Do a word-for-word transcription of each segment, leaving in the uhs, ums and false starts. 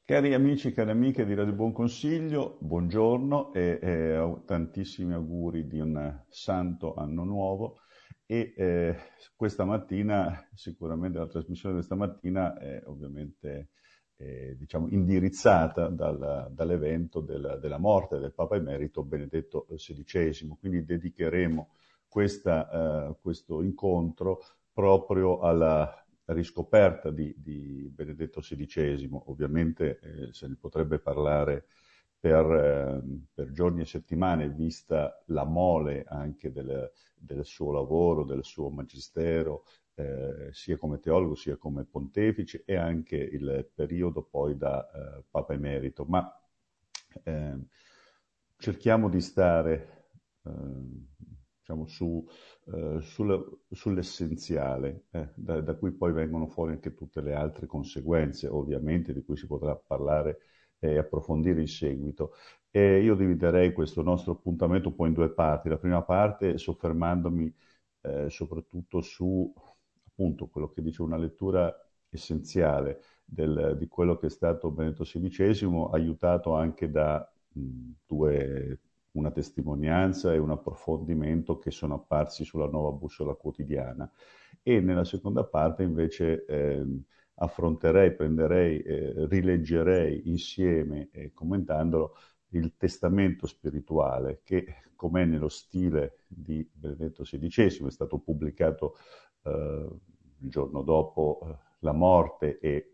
Cari amici, cari amiche di Radio Buon Consiglio, buongiorno e, e au- tantissimi auguri di un santo anno nuovo. E eh, questa mattina, sicuramente la trasmissione di questa mattina è ovviamente eh, diciamo, indirizzata dal- dall'evento del- della morte del Papa Emerito Benedetto sedicesimo. Quindi dedicheremo questa, eh, questo incontro proprio alla riscoperta di, di Benedetto sedicesimo. Ovviamente eh, se ne potrebbe parlare per, eh, per giorni e settimane, vista la mole anche del, del suo lavoro, del suo magistero, eh, sia come teologo sia come pontefice, e anche il periodo poi da eh, Papa Emerito. Ma eh, cerchiamo di stare eh, diciamo, su, eh, sulla- sull'essenziale, eh, da, da cui poi vengono fuori anche tutte le altre conseguenze, ovviamente, di cui si potrà parlare e approfondire in seguito. E io dividerei questo nostro appuntamento un po' in due parti. La prima parte soffermandomi eh, soprattutto su appunto quello che dice una lettura essenziale del- di quello che è stato Benedetto sedicesimo, aiutato anche da mh, due, una testimonianza e un approfondimento che sono apparsi sulla Nuova Bussola Quotidiana. E nella seconda parte invece ehm, affronterei, prenderei, eh, rileggerei insieme, eh, commentandolo, il testamento spirituale che, com'è nello stile di Benedetto sedicesimo, è stato pubblicato eh, il giorno dopo eh, la morte e,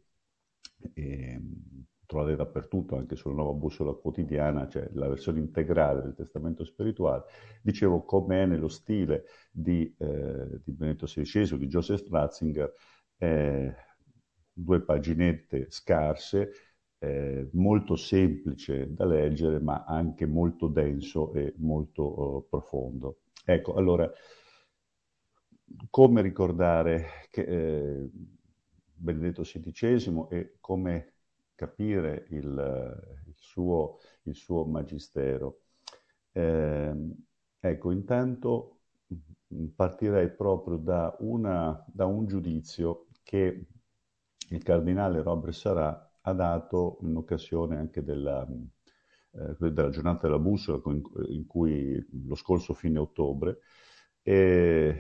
e trovate dappertutto, anche sulla Nuova Bussola Quotidiana, c'è la versione integrale del testamento spirituale. Dicevo, com'è nello stile di, eh, di Benedetto sedicesimo, di Joseph Ratzinger, eh, due paginette scarse, eh, molto semplice da leggere, ma anche molto denso e molto eh, profondo. Ecco, allora, come ricordare che, eh, Benedetto sedicesimo e come capire il, il suo, il suo magistero? Eh, ecco, intanto partirei proprio da, una, da un giudizio che il cardinale Robert Sarà ha dato in occasione anche della, eh, della giornata della bussola, in, in cui lo scorso fine ottobre, e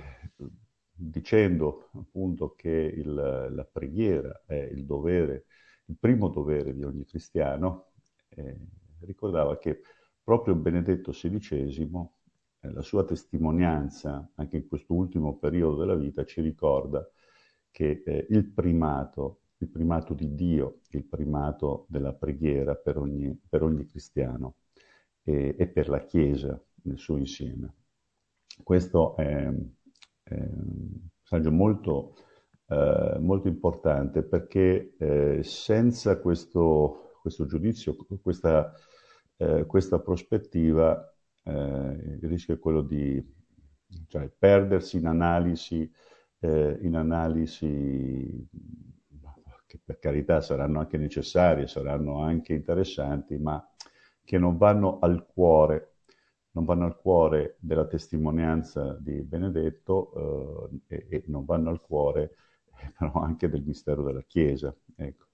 dicendo appunto che il, la preghiera è il dovere, il primo dovere di ogni cristiano, eh, ricordava che proprio Benedetto sedicesimo, eh, la sua testimonianza anche in questo ultimo periodo della vita, ci ricorda che eh, il primato, il primato di Dio, il primato della preghiera per ogni, per ogni cristiano e, e per la Chiesa nel suo insieme. Questo è, è un passaggio molto, eh, molto importante perché eh, senza questo, questo giudizio, questa, eh, questa prospettiva, eh, il rischio è quello di cioè, perdersi in analisi, eh, in analisi che per carità saranno anche necessarie, saranno anche interessanti, ma che non vanno al cuore, non vanno al cuore della testimonianza di Benedetto eh, e, e non vanno al cuore eh, però anche del mistero della Chiesa. Ecco.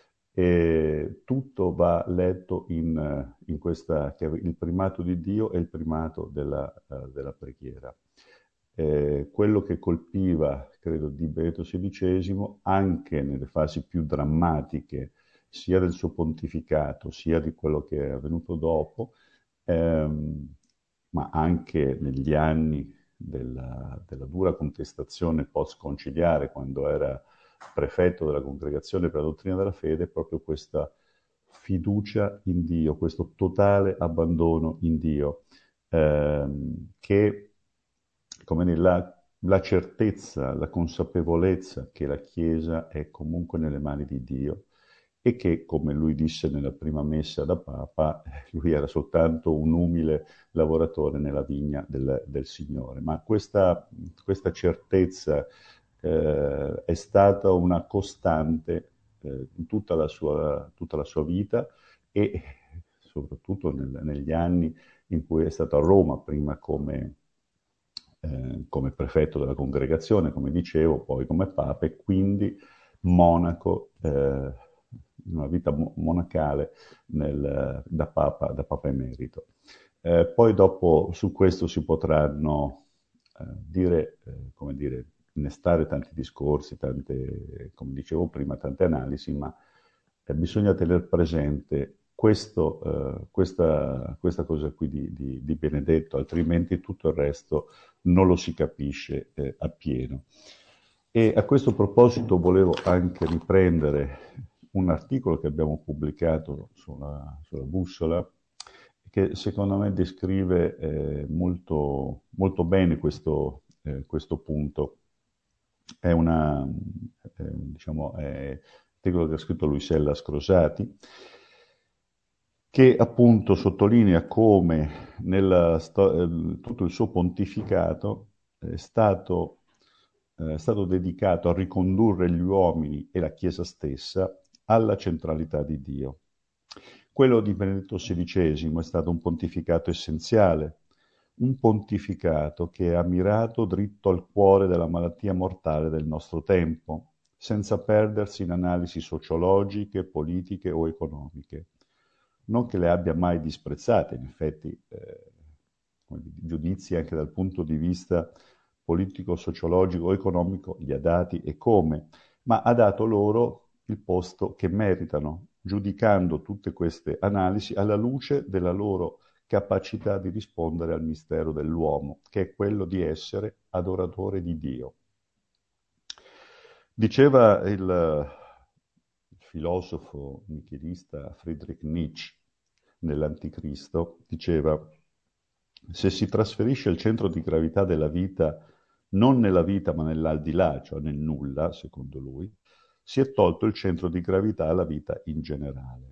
E tutto va letto in, in questa, che il primato di Dio e il primato della, uh, della preghiera. Eh, quello che colpiva, credo, di Benedetto sedicesimo, anche nelle fasi più drammatiche, sia del suo pontificato, sia di quello che è avvenuto dopo, ehm, ma anche negli anni della, della dura contestazione post-conciliare, quando era prefetto della Congregazione per la Dottrina della Fede, proprio questa fiducia in Dio, questo totale abbandono in Dio, ehm, che come dire, la, la certezza, la consapevolezza che la Chiesa è comunque nelle mani di Dio e che, come lui disse nella prima messa da Papa, lui era soltanto un umile lavoratore nella vigna del, del Signore. Ma questa, questa certezza eh, è stata una costante eh, in tutta la, sua, tutta la sua vita e soprattutto nel, negli anni in cui è stato a Roma, prima come, eh, come prefetto della congregazione, come dicevo, poi come Papa e quindi monaco eh, una vita mo- monacale nel- da Papa, da Papa Emerito. Eh, poi dopo su questo si potranno eh, dire, eh, come dire, innestare tanti discorsi, tante, come dicevo prima, tante analisi, ma eh, bisogna tenere presente questo, eh, questa, questa cosa qui di, di- di Benedetto, altrimenti tutto il resto non lo si capisce eh, appieno. E a questo proposito volevo anche riprendere un articolo che abbiamo pubblicato sulla, sulla Bussola, che secondo me descrive eh, molto, molto bene questo, eh, questo punto. È una, eh, diciamo, è un articolo che ha scritto Luisella Scrosati, che appunto sottolinea come nella sto- eh, tutto il suo pontificato è stato, eh, è stato dedicato a ricondurre gli uomini e la Chiesa stessa alla centralità di Dio. Quello di Benedetto sedicesimo è stato un pontificato essenziale, un pontificato che ha mirato dritto al cuore della malattia mortale del nostro tempo, senza perdersi in analisi sociologiche, politiche o economiche. Non che le abbia mai disprezzate, in effetti, eh, giudizi anche dal punto di vista politico, sociologico o economico li ha dati e come, ma ha dato loro il posto che meritano, giudicando tutte queste analisi alla luce della loro capacità di rispondere al mistero dell'uomo, che è quello di essere adoratore di Dio. Diceva il, il filosofo nichilista Friedrich Nietzsche nell'Anticristo, diceva: se si trasferisce il centro di gravità della vita non nella vita ma nell'aldilà, cioè nel nulla, secondo lui, si è tolto il centro di gravità alla vita in generale.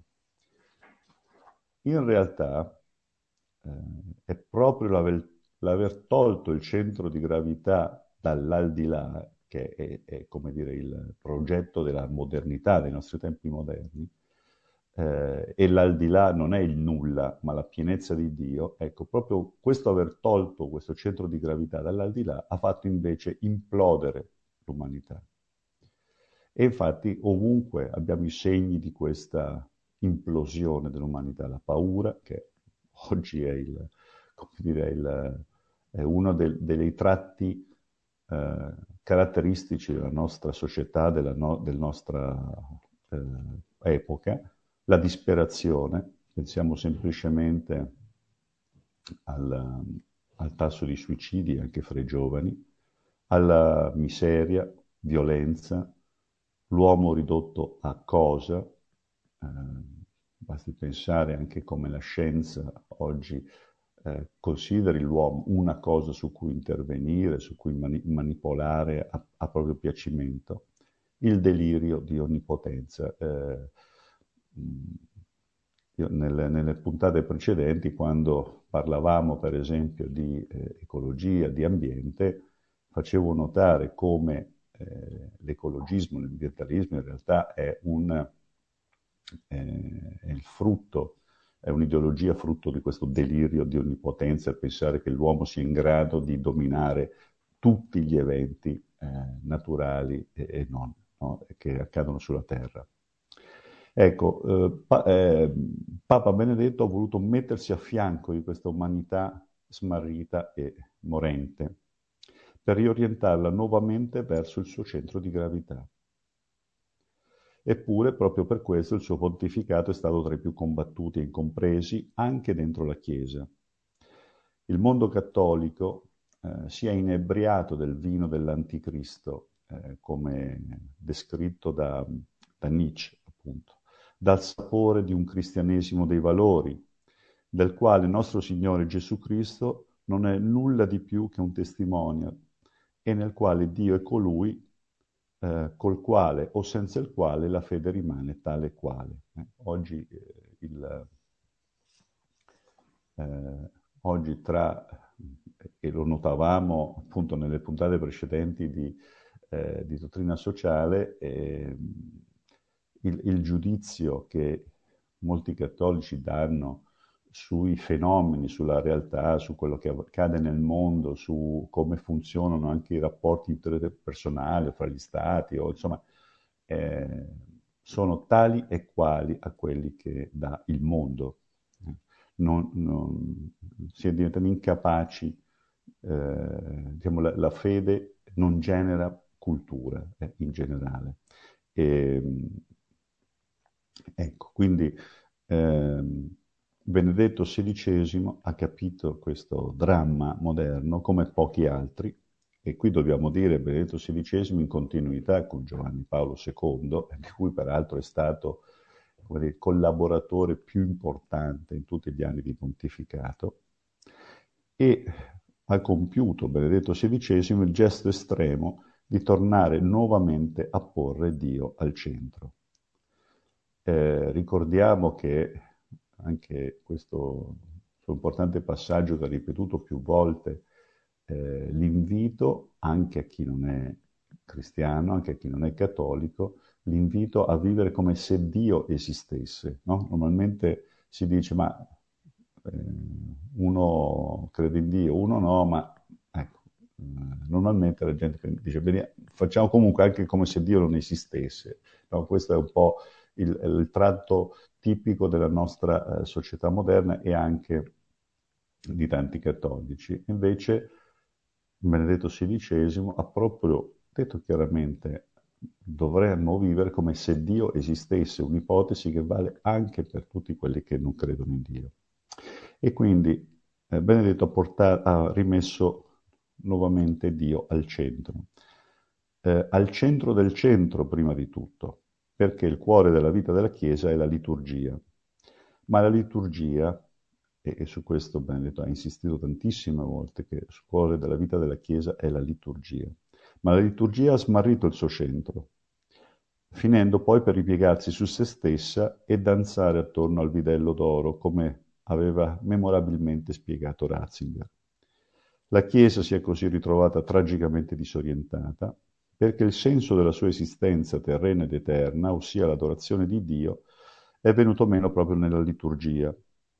In realtà eh, è proprio l'aver, l'aver tolto il centro di gravità dall'aldilà, che è, è, come dire il progetto della modernità dei nostri tempi moderni, eh, e l'aldilà non è il nulla, ma la pienezza di Dio. Ecco, proprio questo aver tolto questo centro di gravità dall'aldilà ha fatto invece implodere l'umanità. E infatti ovunque abbiamo i segni di questa implosione dell'umanità, la paura, che oggi è, il, come dire, il, è uno del, dei tratti eh, caratteristici della nostra società, della no, del nostra eh, epoca, la disperazione, pensiamo semplicemente al, al tasso di suicidi anche fra i giovani, alla miseria, violenza, l'uomo ridotto a cosa, eh, basti pensare anche come la scienza oggi eh, consideri l'uomo una cosa su cui intervenire, su cui mani- manipolare a, a proprio piacimento, il delirio di onnipotenza. Eh, io nelle, nelle puntate precedenti, quando parlavamo per esempio di eh, ecologia, di ambiente, facevo notare come eh, l'ecologismo, l'ambientalismo in realtà è, un, eh, è il frutto, è un'ideologia frutto di questo delirio di onnipotenza, a pensare che l'uomo sia in grado di dominare tutti gli eventi eh, naturali e, e non, no? Che accadono sulla Terra. Ecco, eh, pa- eh, Papa Benedetto ha voluto mettersi a fianco di questa umanità smarrita e morente per riorientarla nuovamente verso il suo centro di gravità. Eppure, proprio per questo, il suo pontificato è stato tra i più combattuti e incompresi anche dentro la Chiesa. Il mondo cattolico eh, si è inebriato del vino dell'anticristo, eh, come descritto da, da Nietzsche, appunto, dal sapore di un cristianesimo dei valori, del quale nostro Signore Gesù Cristo non è nulla di più che un testimonial e nel quale Dio è colui eh, col quale o senza il quale la fede rimane tale e quale. Eh, oggi, eh, il, eh, oggi tra, e lo notavamo appunto nelle puntate precedenti di, eh, di dottrina sociale, eh, il, il giudizio che molti cattolici danno sui fenomeni, sulla realtà, su quello che accade nel mondo, su come funzionano anche i rapporti interpersonali fra gli stati, o insomma, eh, sono tali e quali a quelli che dà il mondo. Non, non, si è diventati incapaci, eh, diciamo, la, la fede non genera cultura eh, in generale. E, ecco, quindi ehm, Benedetto sedicesimo ha capito questo dramma moderno come pochi altri, e qui dobbiamo dire Benedetto sedicesimo in continuità con Giovanni Paolo secondo, di cui peraltro è stato, come dire, il collaboratore più importante in tutti gli anni di pontificato, e ha compiuto Benedetto sedicesimo il gesto estremo di tornare nuovamente a porre Dio al centro. Eh, ricordiamo che anche questo suo importante passaggio che ha ripetuto più volte, eh, l'invito anche a chi non è cristiano, anche a chi non è cattolico, l'invito a vivere come se Dio esistesse, no? Normalmente si dice, ma eh, uno crede in Dio, uno no, ma ecco, eh, normalmente la gente dice, bene, facciamo comunque anche come se Dio non esistesse. No? Questo è un po' il, il tratto tipico della nostra eh, società moderna e anche di tanti cattolici. Invece Benedetto sedicesimo ha proprio detto chiaramente dovremmo vivere come se Dio esistesse, un'ipotesi che vale anche per tutti quelli che non credono in Dio. E quindi eh, Benedetto ha, portato, ha rimesso nuovamente Dio al centro, eh, al centro del centro prima di tutto, perché il cuore della vita della Chiesa è la liturgia. Ma la liturgia, e, e su questo Benedetto ha insistito tantissime volte, che il cuore della vita della Chiesa è la liturgia. Ma la liturgia ha smarrito il suo centro, finendo poi per ripiegarsi su se stessa e danzare attorno al bidello d'oro, come aveva memorabilmente spiegato Ratzinger. La Chiesa si è così ritrovata tragicamente disorientata, perché il senso della sua esistenza terrena ed eterna, ossia l'adorazione di Dio, è venuto meno proprio nella liturgia.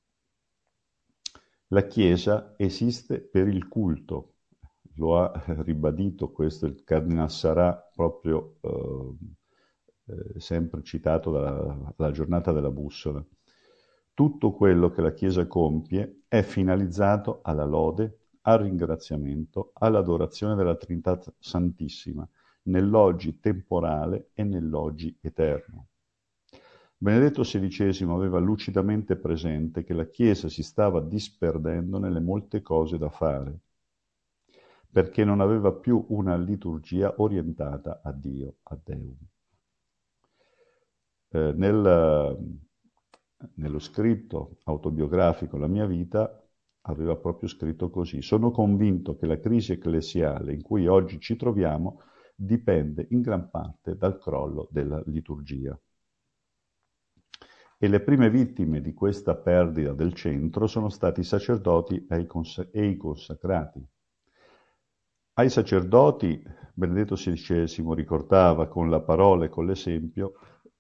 La Chiesa esiste per il culto, lo ha ribadito questo il Cardinal Sarà proprio eh, eh, sempre citato dalla, dalla giornata della bussola. Tutto quello che la Chiesa compie è finalizzato alla lode, al ringraziamento, all'adorazione della Trinità Santissima, nell'oggi temporale e nell'oggi eterno. Benedetto sedicesimo aveva lucidamente presente che la Chiesa si stava disperdendo nelle molte cose da fare, perché non aveva più una liturgia orientata a Dio, a Deum. Eh, nel, nello scritto autobiografico La mia vita aveva proprio scritto così: sono convinto che la crisi ecclesiale in cui oggi ci troviamo dipende in gran parte dal crollo della liturgia. E le prime vittime di questa perdita del centro sono stati i sacerdoti e i, cons- e i consacrati. Ai sacerdoti Benedetto sedicesimo ricordava con la parola e con l'esempio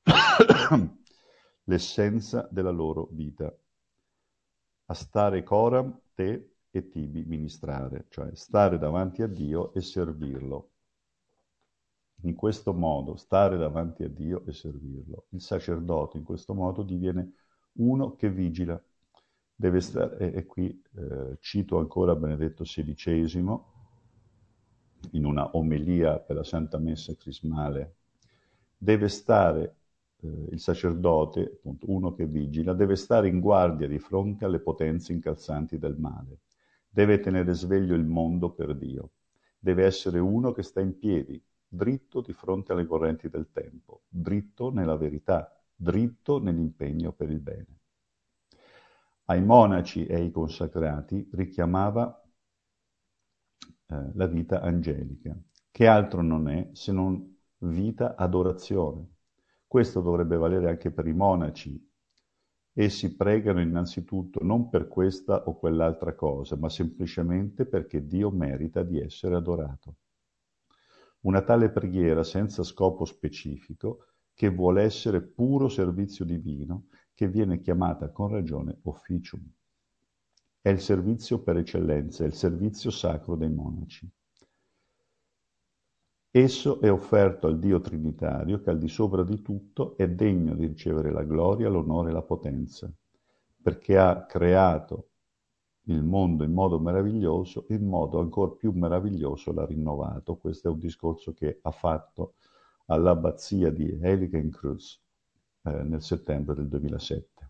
l'essenza della loro vita. A stare coram te e tibi ministrare, cioè stare davanti a Dio e servirlo. In questo modo, stare davanti a Dio e servirlo. Il sacerdote in questo modo diviene uno che vigila. Deve stare, e, e qui eh, cito ancora Benedetto sedicesimo, in una omelia per la Santa Messa Crismale, deve stare eh, il sacerdote, appunto, uno che vigila, deve stare in guardia di fronte alle potenze incalzanti del male. Deve tenere sveglio il mondo per Dio. Deve essere uno che sta in piedi, dritto di fronte alle correnti del tempo, dritto nella verità, dritto nell'impegno per il bene. Ai monaci e ai consacrati richiamava eh, la vita angelica, che altro non è se non vita adorazione. Questo dovrebbe valere anche per i monaci. Essi pregano innanzitutto non per questa o quell'altra cosa, ma semplicemente perché Dio merita di essere adorato. Una tale preghiera senza scopo specifico, che vuole essere puro servizio divino, che viene chiamata con ragione officium. È il servizio per eccellenza, è il servizio sacro dei monaci. Esso è offerto al Dio Trinitario che al di sopra di tutto è degno di ricevere la gloria, l'onore e la potenza, perché ha creato il mondo in modo meraviglioso, in modo ancora più meraviglioso l'ha rinnovato. Questo è un discorso che ha fatto all'abbazia di Heiligenkreuz eh, nel settembre del duemilasette.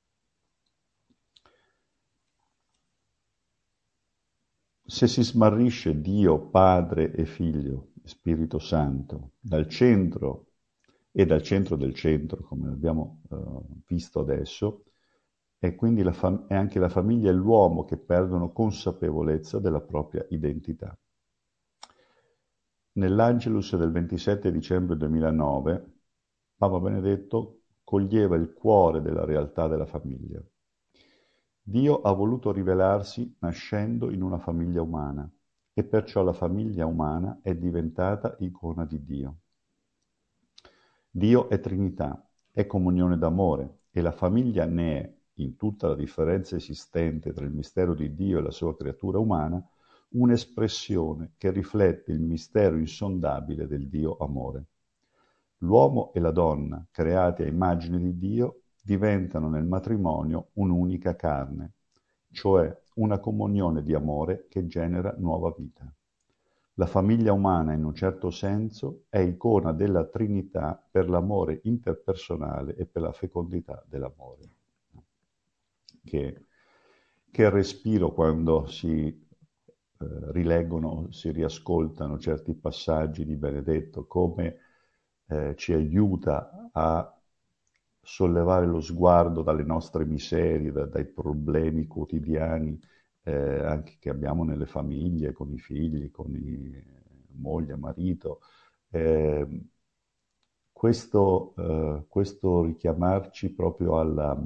Se si smarrisce Dio, Padre e Figlio, Spirito Santo, dal centro e dal centro del centro, come abbiamo eh, visto adesso, e quindi la fam- è anche la famiglia e l'uomo che perdono consapevolezza della propria identità. Nell'Angelus del ventisette dicembre duemilanove, Papa Benedetto coglieva il cuore della realtà della famiglia. Dio ha voluto rivelarsi nascendo in una famiglia umana e perciò la famiglia umana è diventata icona di Dio. Dio è Trinità, è comunione d'amore e la famiglia ne è, in tutta la differenza esistente tra il mistero di Dio e la sua creatura umana, un'espressione che riflette il mistero insondabile del Dio amore. L'uomo e la donna, creati a immagine di Dio, diventano nel matrimonio un'unica carne, cioè una comunione di amore che genera nuova vita. La famiglia umana, in un certo senso, è icona della Trinità per l'amore interpersonale e per la fecondità dell'amore. Che, che respiro quando si eh, rileggono, si riascoltano certi passaggi di Benedetto, come eh, ci aiuta a sollevare lo sguardo dalle nostre miserie, da, dai problemi quotidiani eh, anche che abbiamo nelle famiglie, con i figli, con i, moglie, marito. Eh, questo, eh, questo richiamarci proprio alla,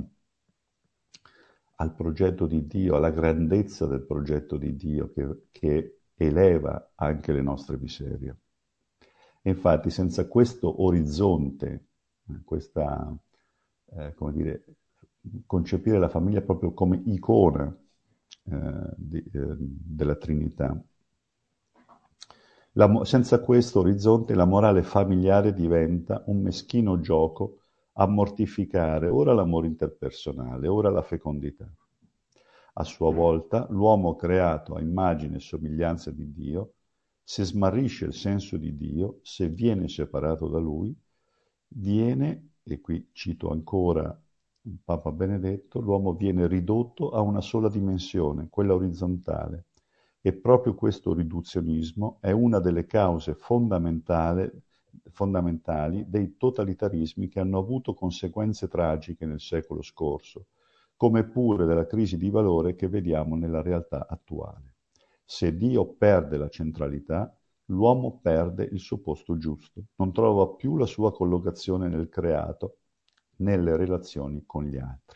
al progetto di Dio, alla grandezza del progetto di Dio che, che eleva anche le nostre miserie. E infatti senza questo orizzonte, questa, eh, come dire, concepire la famiglia proprio come icona eh, di, eh, della Trinità, la, senza questo orizzonte la morale familiare diventa un meschino gioco a mortificare ora l'amore interpersonale, ora la fecondità. A sua volta, l'uomo creato a immagine e somiglianza di Dio, se smarrisce il senso di Dio, se viene separato da Lui, viene, e qui cito ancora il Papa Benedetto, l'uomo viene ridotto a una sola dimensione, quella orizzontale, e proprio questo riduzionismo è una delle cause fondamentali, fondamentali dei totalitarismi che hanno avuto conseguenze tragiche nel secolo scorso, come pure della crisi di valore che vediamo nella realtà attuale. Se Dio perde la centralità, l'uomo perde il suo posto giusto, non trova più la sua collocazione nel creato, nelle relazioni con gli altri.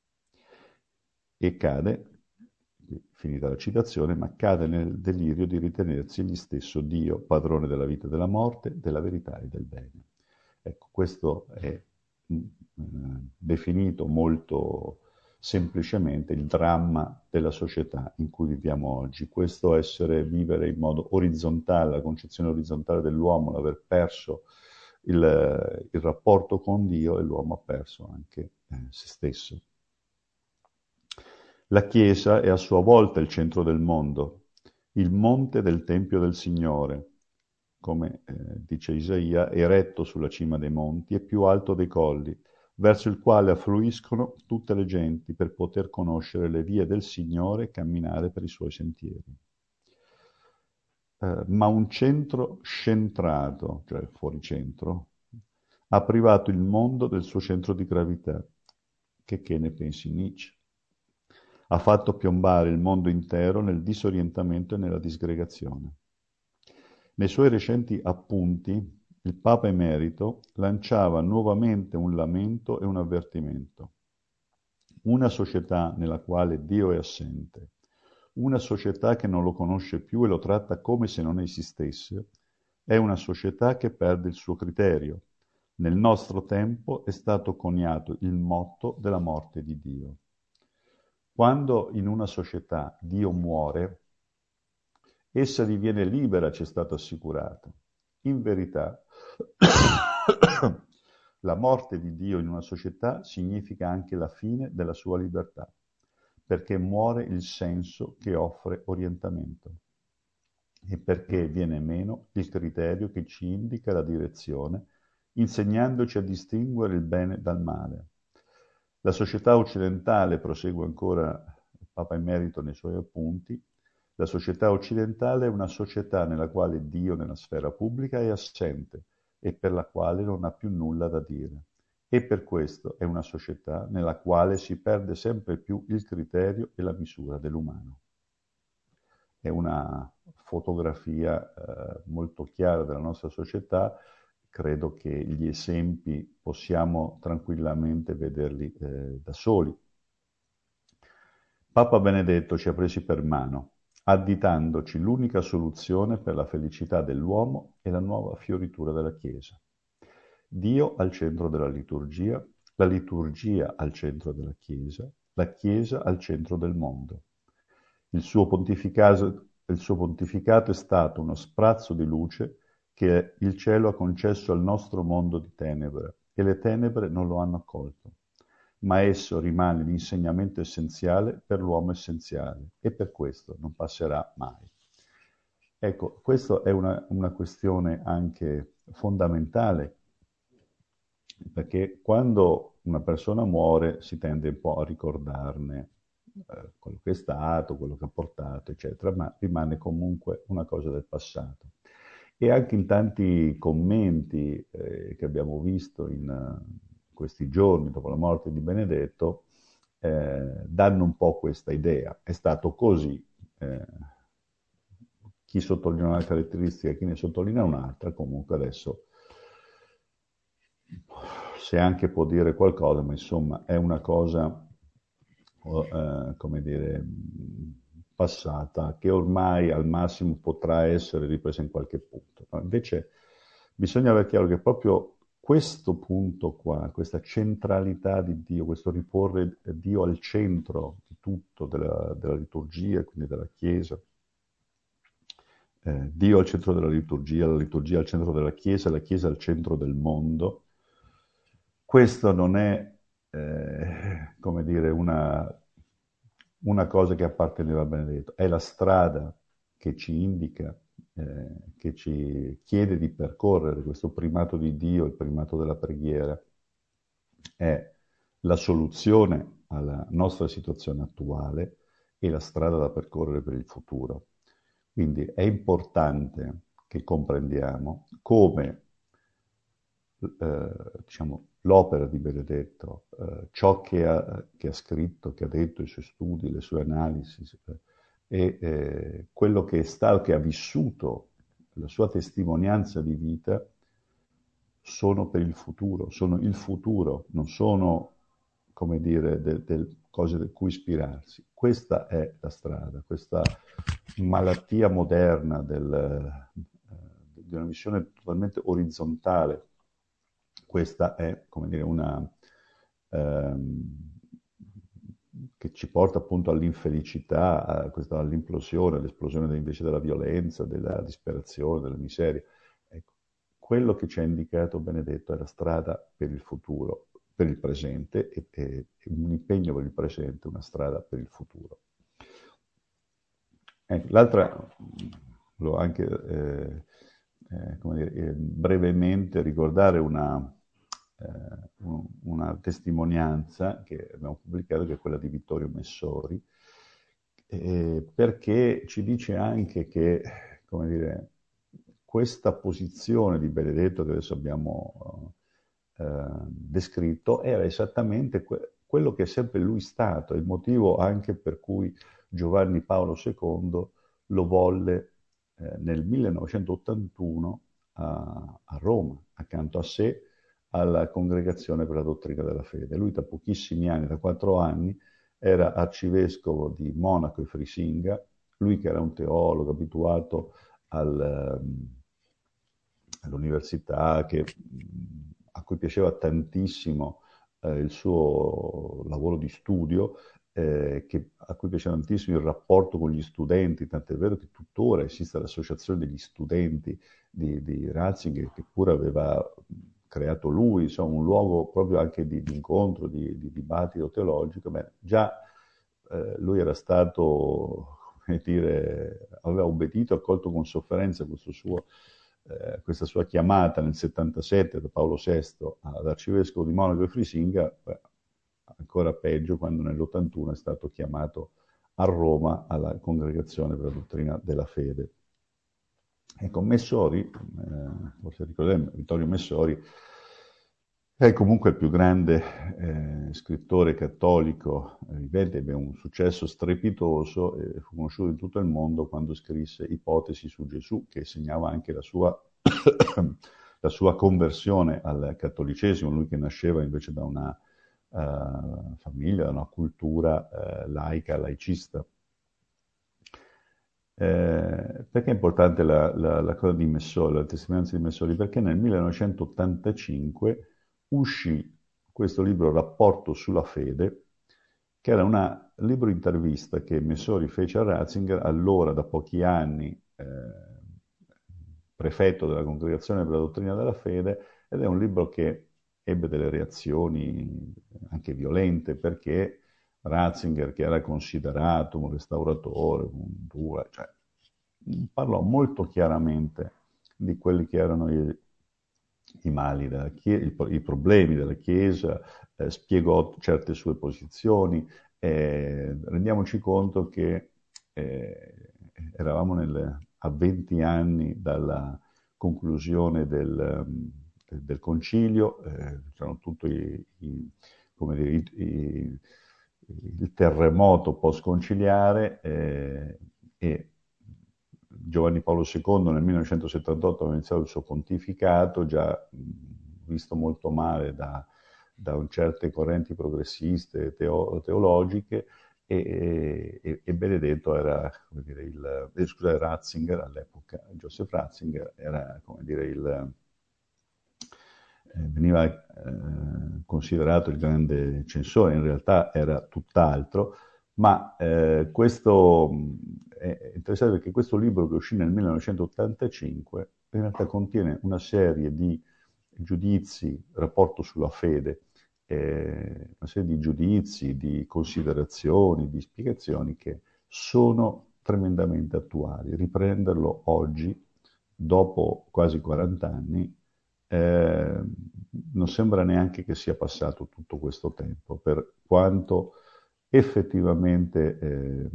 E cade, finita la citazione, ma cade nel delirio di ritenersi egli stesso Dio, padrone della vita e della morte, della verità e del bene. Ecco, questo è eh, definito molto semplicemente il dramma della società in cui viviamo oggi. Questo essere, vivere in modo orizzontale, la concezione orizzontale dell'uomo, l'aver perso il, il rapporto con Dio, e l'uomo ha perso anche eh, se stesso. La Chiesa è a sua volta il centro del mondo, il monte del Tempio del Signore, come eh, dice Isaia, eretto sulla cima dei monti e più alto dei colli, verso il quale affluiscono tutte le genti per poter conoscere le vie del Signore e camminare per i suoi sentieri. Eh, ma un centro scentrato, cioè fuori centro, ha privato il mondo del suo centro di gravità. Che, che ne pensi Nietzsche? Ha fatto piombare il mondo intero nel disorientamento e nella disgregazione. Nei suoi recenti appunti, il Papa Emerito lanciava nuovamente un lamento e un avvertimento. Una società nella quale Dio è assente, una società che non lo conosce più e lo tratta come se non esistesse, è una società che perde il suo criterio. Nel nostro tempo è stato coniato il motto della morte di Dio. Quando in una società Dio muore, essa diviene libera, ci è stato assicurato. In verità, la morte di Dio in una società significa anche la fine della sua libertà, perché muore il senso che offre orientamento e perché viene meno il criterio che ci indica la direzione, insegnandoci a distinguere il bene dal male. La società occidentale, prosegue ancora il Papa Emerito nei suoi appunti, la società occidentale è una società nella quale Dio nella sfera pubblica è assente e per la quale non ha più nulla da dire. E per questo è una società nella quale si perde sempre più il criterio e la misura dell'umano. È una fotografia eh, molto chiara della nostra società. Credo che gli esempi possiamo tranquillamente vederli eh, da soli. Papa Benedetto ci ha presi per mano, additandoci l'unica soluzione per la felicità dell'uomo e la nuova fioritura della Chiesa. Dio al centro della liturgia, la liturgia al centro della Chiesa, la Chiesa al centro del mondo. Il suo pontificato, il suo pontificato è stato uno sprazzo di luce che il cielo ha concesso al nostro mondo di tenebre e le tenebre non lo hanno accolto. Ma esso rimane l'insegnamento essenziale per l'uomo essenziale e per questo non passerà mai. Ecco, questa è una, una questione anche fondamentale, perché quando una persona muore si tende un po' a ricordarne eh, quello che è stato, quello che ha portato, eccetera, ma rimane comunque una cosa del passato. E anche in tanti commenti eh, che abbiamo visto in uh, questi giorni dopo la morte di Benedetto, eh, danno un po' questa idea. È stato così. Eh, chi sottolinea una caratteristica, chi ne sottolinea un'altra, comunque adesso se anche può dire qualcosa, ma insomma è una cosa, eh, come dire, passata, che ormai al massimo potrà essere ripresa in qualche punto. No, invece bisogna avere chiaro che proprio questo punto qua, questa centralità di Dio, questo riporre Dio al centro di tutto, della, della liturgia, quindi della Chiesa, eh, Dio al centro della liturgia, la liturgia al centro della Chiesa, la Chiesa al centro del mondo. Questo non è, eh, come dire, una, una cosa che apparteneva a Benedetto, è la strada che ci indica, eh, che ci chiede di percorrere, questo primato di Dio, il primato della preghiera, è la soluzione alla nostra situazione attuale e la strada da percorrere per il futuro. Quindi è importante che comprendiamo come eh, diciamo, l'opera di Benedetto, eh, ciò che ha, che ha scritto, che ha detto, i suoi studi, le sue analisi, eh, e eh, quello che è stato, che ha vissuto, la sua testimonianza di vita, sono per il futuro, sono il futuro, non sono, come dire, del, del, cose da cui ispirarsi. Questa è la strada, questa malattia moderna del, di una visione totalmente orizzontale. Questa è, come dire, una ehm, che ci porta appunto all'infelicità, a questa, all'implosione, all'esplosione invece della violenza, della disperazione, della miseria. Ecco, quello che ci ha indicato Benedetto è la strada per il futuro, per il presente, e, e un impegno per il presente, una strada per il futuro. Ecco, l'altra, volevo anche eh, eh, come dire, eh, brevemente ricordare una, eh, una testimonianza che abbiamo pubblicato, che è quella di Vittorio Messori, eh, perché ci dice anche che, come dire, questa posizione di Benedetto che adesso abbiamo eh, descritto era esattamente que- quello che è sempre lui stato, il motivo anche per cui Giovanni Paolo secondo lo volle eh, nel millenovecentottantuno a, a Roma, accanto a sé, alla Congregazione per la Dottrina della Fede. Lui da pochissimi anni, da quattro anni, era arcivescovo di Monaco e Frisinga, lui che era un teologo abituato al, um, all'università, che, a cui piaceva tantissimo eh, il suo lavoro di studio, eh, che, a cui piaceva tantissimo il rapporto con gli studenti, tant'è vero che tuttora esiste l'associazione degli studenti di, di Ratzinger, che pure aveva creato lui, insomma, un luogo proprio anche di, di incontro, di, di dibattito teologico. Beh, già eh, lui era stato, come dire, aveva obbedito, accolto con sofferenza questo suo, eh, questa sua chiamata nel settantasette da Paolo sesto ad arcivescovo di Monaco e Frisinga. Beh, ancora peggio quando nell'ottantuno è stato chiamato a Roma alla Congregazione per la Dottrina della Fede. Ecco, Messori, eh, forse ricordate, Vittorio Messori, è comunque il più grande eh, scrittore cattolico vivente, ebbe un successo strepitoso e fu conosciuto in tutto il mondo quando scrisse Ipotesi su Gesù, che segnava anche la sua, la sua conversione al cattolicesimo, lui che nasceva invece da una uh, famiglia, da una cultura uh, laica, laicista. Eh, perché è importante la, la, la cosa di Messori, la testimonianza di Messori? Perché nel millenovecentottantacinque uscì questo libro Rapporto sulla fede, che era un libro intervista che Messori fece a Ratzinger, allora da pochi anni eh, prefetto della Congregazione per la Dottrina della Fede, ed è un libro che ebbe delle reazioni anche violente, perché Ratzinger, che era considerato un restauratore, un dura, cioè, parlò molto chiaramente di quelli che erano i, i mali della Chiesa, i, i problemi della Chiesa, eh, spiegò certe sue posizioni. Eh, rendiamoci conto che eh, eravamo nel, a venti anni dalla conclusione del, del concilio, eh, c'erano tutti i, i, come dire, i, i il terremoto post-conciliare eh, e Giovanni Paolo secondo nel millenovecentosettantotto aveva iniziato il suo pontificato, già visto molto male da, da certe correnti progressiste teo, teologiche, e, e, e Benedetto era, come dire, il, eh, scusate, Ratzinger all'epoca, Joseph Ratzinger era, come dire, il veniva eh, considerato il grande censore, in realtà era tutt'altro, ma eh, questo è interessante perché questo libro, che uscì nel millenovecentottantacinque, in realtà contiene una serie di giudizi, rapporto sulla fede, eh, una serie di giudizi, di considerazioni, di spiegazioni che sono tremendamente attuali. Riprenderlo oggi, dopo quasi quaranta anni, eh, non sembra neanche che sia passato tutto questo tempo, per quanto effettivamente eh,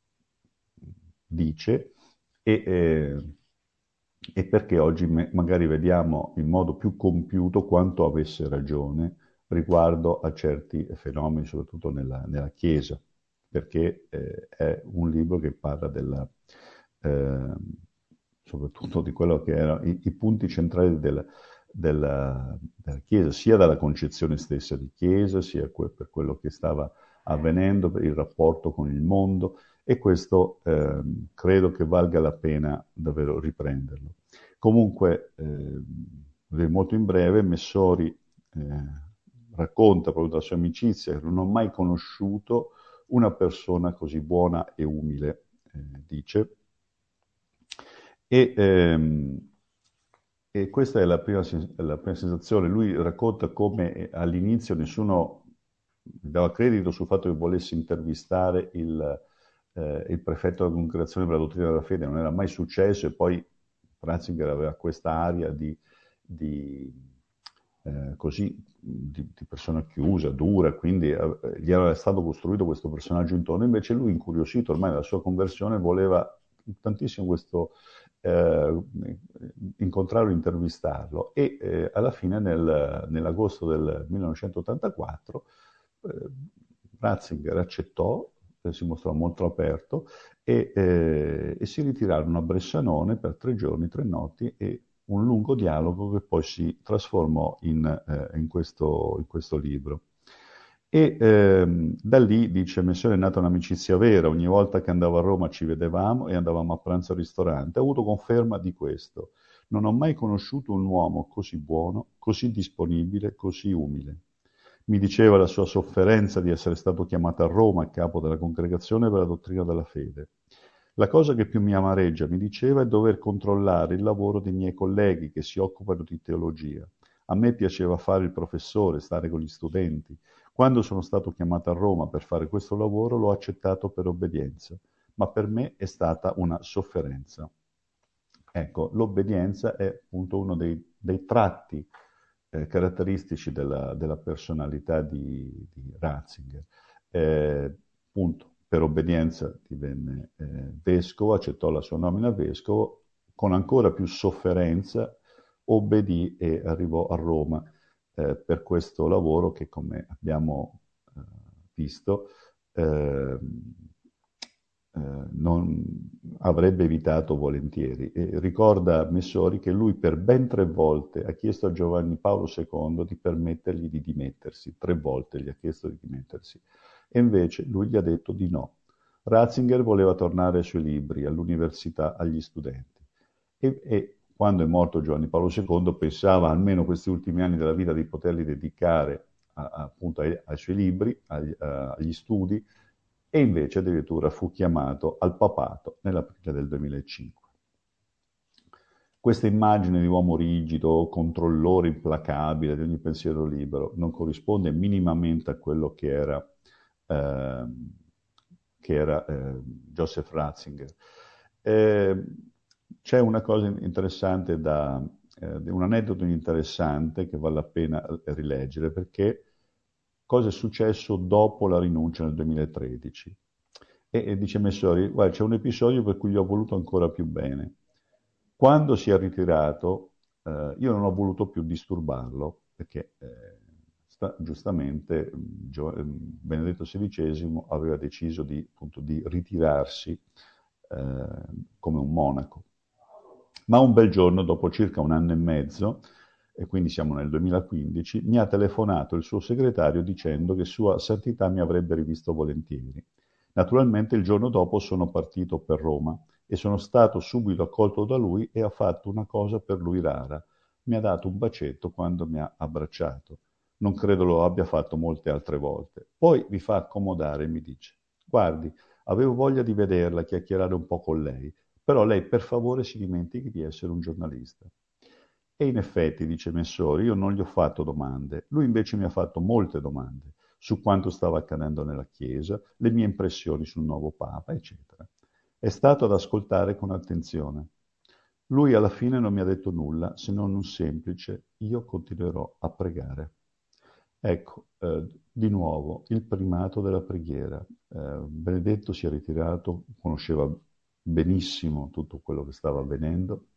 dice e, eh, e perché oggi me- magari vediamo in modo più compiuto quanto avesse ragione riguardo a certi fenomeni, soprattutto nella, nella Chiesa, perché eh, è un libro che parla della, eh, soprattutto di quello che erano i, i punti centrali della, della, della Chiesa, sia dalla concezione stessa di Chiesa, sia que- per quello che stava avvenendo, per il rapporto con il mondo, e questo eh, credo che valga la pena davvero riprenderlo. Comunque, eh, molto in breve, Messori eh, racconta proprio della sua amicizia, che non ho mai conosciuto una persona così buona e umile, eh, dice. E, ehm, e questa è la prima, la prima sensazione. Lui racconta come all'inizio nessuno gli dava credito sul fatto che volesse intervistare il, eh, il prefetto della Congregazione per la Dottrina della Fede, non era mai successo, e poi Ratzinger aveva questa aria di, di, eh, così, di, di persona chiusa, dura, quindi eh, gli era stato costruito questo personaggio intorno. Invece lui, incuriosito ormai dalla sua conversione, voleva tantissimo questo eh, incontrarlo, intervistarlo, e eh, alla fine nel, nell'agosto del millenovecentottantaquattro eh, Ratzinger accettò, eh, si mostrò molto aperto, e, eh, e si ritirarono a Bressanone per tre giorni, tre notti, e un lungo dialogo che poi si trasformò in, eh, in, questo, in questo libro. E ehm, da lì, dice Messori, è nata un'amicizia vera. Ogni volta che andavo a Roma ci vedevamo e andavamo a pranzo al ristorante. Ho avuto conferma di questo. Non ho mai conosciuto un uomo così buono, così disponibile, così umile. Mi diceva la sua sofferenza di essere stato chiamato a Roma a capo della congregazione per la dottrina della fede. La cosa che più mi amareggia, mi diceva, è dover controllare il lavoro dei miei colleghi che si occupano di teologia. A me piaceva fare il professore, stare con gli studenti. Quando sono stato chiamato a Roma per fare questo lavoro l'ho accettato per obbedienza, ma per me è stata una sofferenza. Ecco, l'obbedienza è appunto uno dei, dei tratti eh, caratteristici della, della personalità di, di Ratzinger. Eh, appunto, per obbedienza divenne eh, vescovo, accettò la sua nomina vescovo, con ancora più sofferenza obbedì e arrivò a Roma eh, per questo lavoro che, come abbiamo eh, visto, eh, eh, non avrebbe evitato volentieri. E ricorda Messori che lui per ben tre volte ha chiesto a Giovanni Paolo secondo di permettergli di dimettersi, tre volte gli ha chiesto di dimettersi, e invece lui gli ha detto di no. Ratzinger voleva tornare ai suoi libri, all'università, agli studenti. E, e quando è morto Giovanni Paolo secondo pensava almeno questi ultimi anni della vita di poterli dedicare a, a, appunto ai, ai, suoi libri, agli, uh, agli studi, e invece addirittura fu chiamato al papato nell'aprile del duemilacinque. Questa immagine di uomo rigido, controllore implacabile di ogni pensiero libero, non corrisponde minimamente a quello che era, eh, che era eh, Joseph Ratzinger. Eh, c'è una cosa interessante da, eh, un aneddoto interessante che vale la pena rileggere, perché cosa è successo dopo la rinuncia nel duemilatredici. E, e dice Messori, guarda, c'è un episodio per cui gli ho voluto ancora più bene. Quando si è ritirato, eh, io non ho voluto più disturbarlo, perché eh, sta, giustamente Gio, eh, Benedetto sedicesimo aveva deciso di, appunto, di ritirarsi eh, come un monaco. Ma un bel giorno, dopo circa un anno e mezzo, e quindi siamo nel duemilaquindici, mi ha telefonato il suo segretario dicendo che Sua Santità mi avrebbe rivisto volentieri. Naturalmente il giorno dopo sono partito per Roma e sono stato subito accolto da lui e ha fatto una cosa per lui rara. Mi ha dato un bacetto quando mi ha abbracciato. Non credo lo abbia fatto molte altre volte. Poi vi fa accomodare e mi dice, guardi, avevo voglia di vederla, chiacchierare un po' con lei, però lei per favore si dimentichi di essere un giornalista. E in effetti, dice Messori, io non gli ho fatto domande, lui invece mi ha fatto molte domande su quanto stava accadendo nella Chiesa, le mie impressioni sul nuovo Papa, eccetera. È stato ad ascoltare con attenzione. Lui alla fine non mi ha detto nulla, se non un semplice io continuerò a pregare. Ecco, eh, di nuovo, il primato della preghiera. Eh, Benedetto si è ritirato, conosceva benissimo tutto quello che stava avvenendo,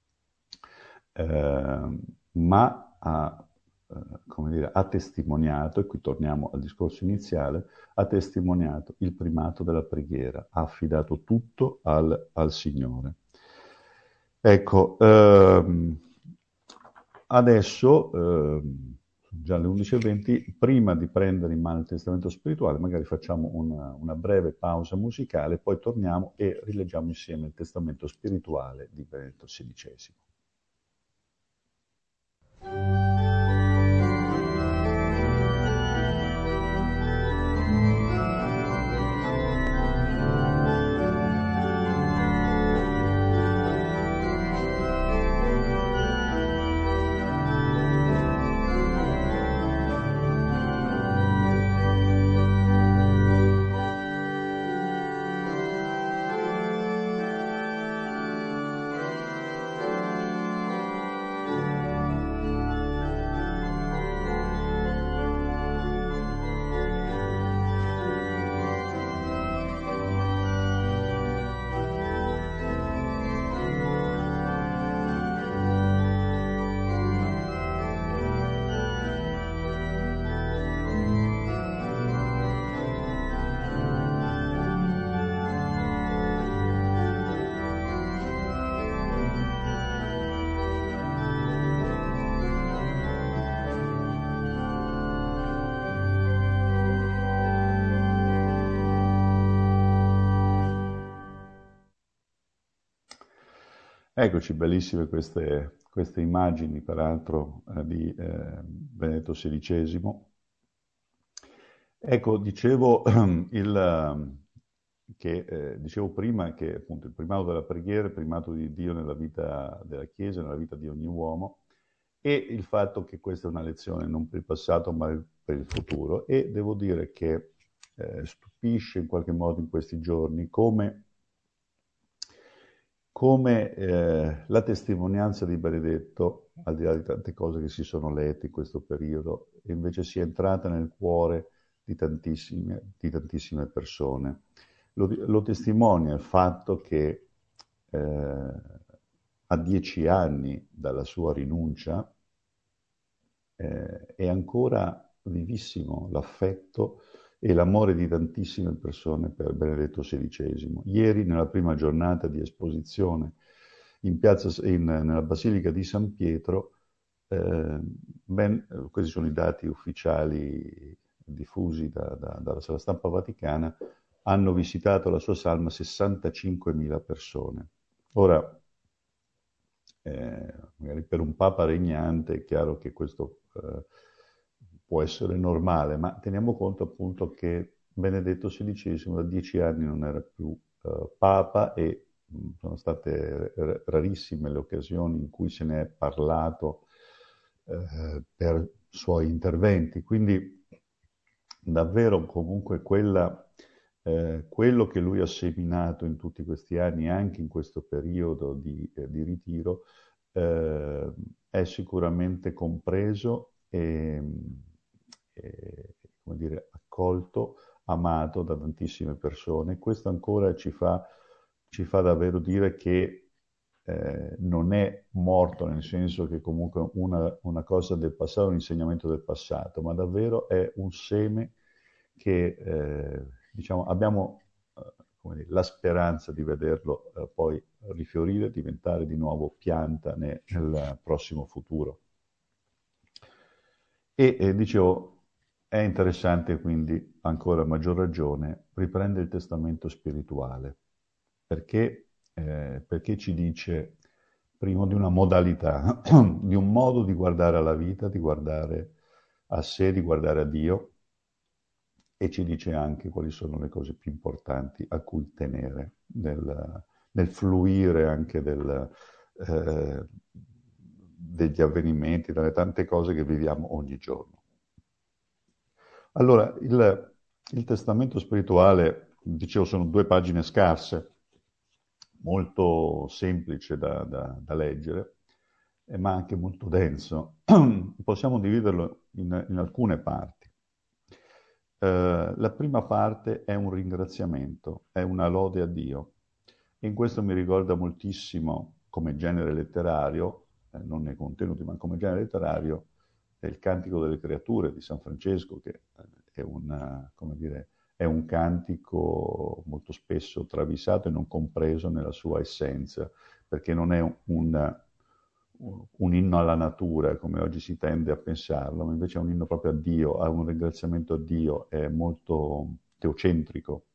eh, ma ha, eh, come dire, ha testimoniato, e qui torniamo al discorso iniziale, ha testimoniato il primato della preghiera, ha affidato tutto al, al Signore. Ecco, ehm, adesso, ehm, già alle undici e venti, prima di prendere in mano il testamento spirituale, magari facciamo una, una breve pausa musicale, poi torniamo e rileggiamo insieme il testamento spirituale di Benedetto sedicesimo. Eccoci, bellissime queste, queste immagini, peraltro, eh, di eh, Benedetto sedicesimo. Ecco, dicevo, il, ehm, che, eh, dicevo prima che appunto il primato della preghiera, il primato di Dio nella vita della Chiesa, nella vita di ogni uomo, e il fatto che questa è una lezione non per il passato ma per il futuro. E devo dire che eh, stupisce in qualche modo in questi giorni come, come eh, la testimonianza di Benedetto, al di là di tante cose che si sono lette in questo periodo, invece sia entrata nel cuore di tantissime, di tantissime persone. Lo, lo testimonia il fatto che eh, a dieci anni dalla sua rinuncia eh, è ancora vivissimo l'affetto e l'amore di tantissime persone per Benedetto sedicesimo. Ieri, nella prima giornata di esposizione in piazza, in, nella Basilica di San Pietro, eh, ben, questi sono i dati ufficiali diffusi da, da, dalla Sala Stampa Vaticana, hanno visitato la sua salma sessantacinquemila persone. Ora, eh, magari per un papa regnante è chiaro che questo eh, può essere normale, ma teniamo conto appunto che Benedetto sedicesimo da dieci anni non era più eh, papa e mh, sono state r- rarissime le occasioni in cui se ne è parlato eh, per suoi interventi. Quindi davvero comunque quella, eh, quello che lui ha seminato in tutti questi anni, anche in questo periodo di, eh, di ritiro, eh, è sicuramente compreso e, e, come dire, accolto, amato da tantissime persone. Questo ancora ci fa, ci fa davvero dire che eh, non è morto, nel senso che comunque una, una cosa del passato, un insegnamento del passato, ma davvero è un seme che eh, diciamo, abbiamo eh, come dire, la speranza di vederlo eh, poi rifiorire, diventare di nuovo pianta ne, nel prossimo futuro. E eh, dicevo, è interessante quindi, ancora a maggior ragione, riprendere il testamento spirituale, perché, eh, perché ci dice, primo, di una modalità, di un modo di guardare alla vita, di guardare a sé, di guardare a Dio, e ci dice anche quali sono le cose più importanti a cui tenere nel, nel fluire anche del, eh, degli avvenimenti, dalle tante cose che viviamo ogni giorno. Allora, il, il testamento spirituale, dicevo, sono due pagine scarse, molto semplice da, da, da leggere, eh, ma anche molto denso. Possiamo dividerlo in, in alcune parti. Eh, la prima parte è un ringraziamento, è una lode a Dio. E in questo mi ricorda moltissimo, come genere letterario, eh, non nei contenuti, ma come genere letterario, è il Cantico delle Creature di San Francesco, che è, una, come dire, è un cantico molto spesso travisato e non compreso nella sua essenza, perché non è un, un inno alla natura, come oggi si tende a pensarlo, ma invece è un inno proprio a Dio, a un ringraziamento a Dio, è molto teocentrico.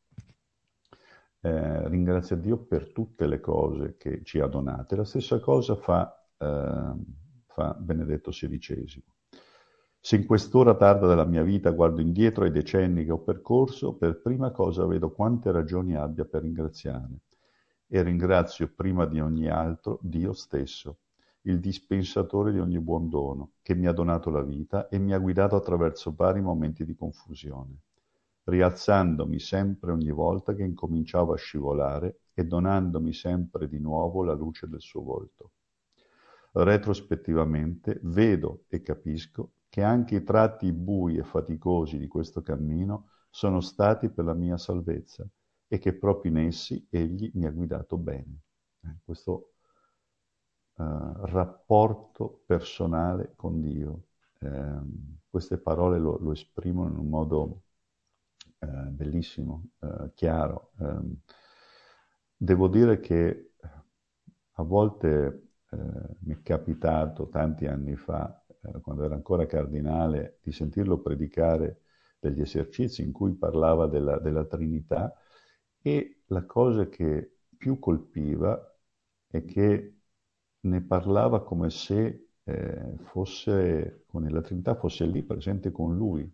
Eh, ringrazia Dio per tutte le cose che ci ha donate. La stessa cosa fa, eh, fa Benedetto sedicesimo. Se in quest'ora tarda della mia vita guardo indietro ai decenni che ho percorso, per prima cosa vedo quante ragioni abbia per ringraziare. E ringrazio prima di ogni altro Dio stesso, il dispensatore di ogni buon dono, che mi ha donato la vita e mi ha guidato attraverso vari momenti di confusione, rialzandomi sempre ogni volta che incominciavo a scivolare e donandomi sempre di nuovo la luce del suo volto. Retrospettivamente vedo e capisco che anche i tratti bui e faticosi di questo cammino sono stati per la mia salvezza e che proprio in essi egli mi ha guidato bene. Eh, questo eh, rapporto personale con Dio. Eh, queste parole lo, lo, esprimono in un modo eh, bellissimo, eh, chiaro. Eh, devo dire che a volte eh, mi è capitato tanti anni fa, eh, quando era ancora cardinale, di sentirlo predicare degli esercizi in cui parlava della, della Trinità, e la cosa che più colpiva è che ne parlava come se eh, fosse, come la Trinità fosse lì presente con lui,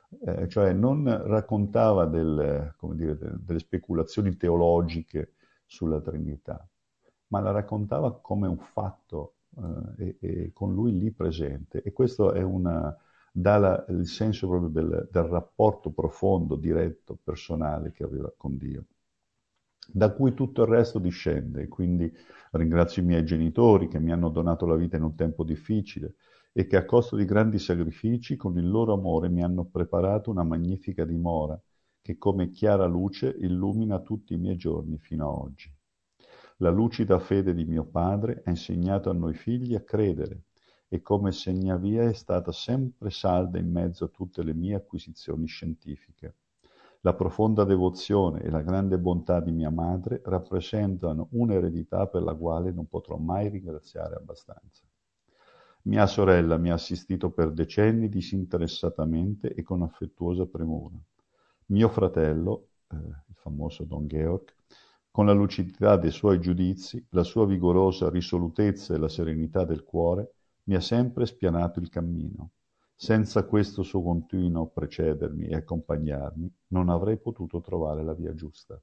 eh, cioè non raccontava del, come dire, de- delle speculazioni teologiche sulla Trinità, ma la raccontava come un fatto eh, e, e con lui lì presente. E questo è una, dà la- il senso proprio del, del rapporto profondo, diretto, personale che aveva con Dio, da cui tutto il resto discende. Quindi ringrazio i miei genitori che mi hanno donato la vita in un tempo difficile e che a costo di grandi sacrifici, con il loro amore, mi hanno preparato una magnifica dimora che come chiara luce illumina tutti i miei giorni fino a oggi. La lucida fede di mio padre ha insegnato a noi figli a credere e come segnavia è stata sempre salda in mezzo a tutte le mie acquisizioni scientifiche. La profonda devozione e la grande bontà di mia madre rappresentano un'eredità per la quale non potrò mai ringraziare abbastanza. Mia sorella mi ha assistito per decenni disinteressatamente e con affettuosa premura. Mio fratello, eh, il famoso Don Georg, con la lucidità dei suoi giudizi, la sua vigorosa risolutezza e la serenità del cuore, mi ha sempre spianato il cammino. Senza questo suo continuo precedermi e accompagnarmi, non avrei potuto trovare la via giusta.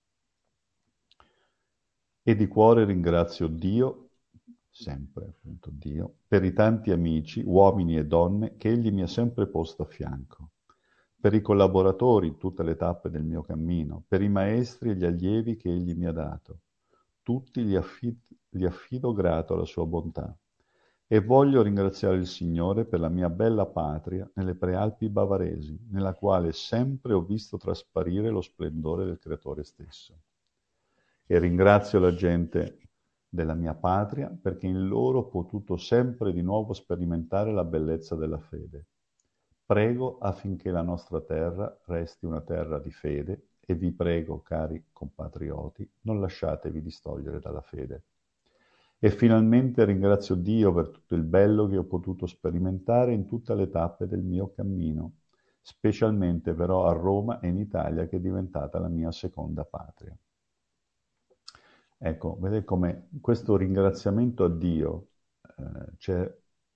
E di cuore ringrazio Dio, sempre appunto Dio, per i tanti amici, uomini e donne, che Egli mi ha sempre posto a fianco, per i collaboratori in tutte le tappe del mio cammino, per i maestri e gli allievi che Egli mi ha dato. Tutti li, affid- li affido grato alla sua bontà. E voglio ringraziare il Signore per la mia bella patria nelle prealpi bavaresi, nella quale sempre ho visto trasparire lo splendore del Creatore stesso. E ringrazio la gente della mia patria perché in loro ho potuto sempre di nuovo sperimentare la bellezza della fede. Prego affinché la nostra terra resti una terra di fede e vi prego, cari compatrioti, non lasciatevi distogliere dalla fede. E finalmente ringrazio Dio per tutto il bello che ho potuto sperimentare in tutte le tappe del mio cammino, specialmente però a Roma e in Italia che è diventata la mia seconda patria. Ecco, vedete come questo ringraziamento a Dio eh, c'è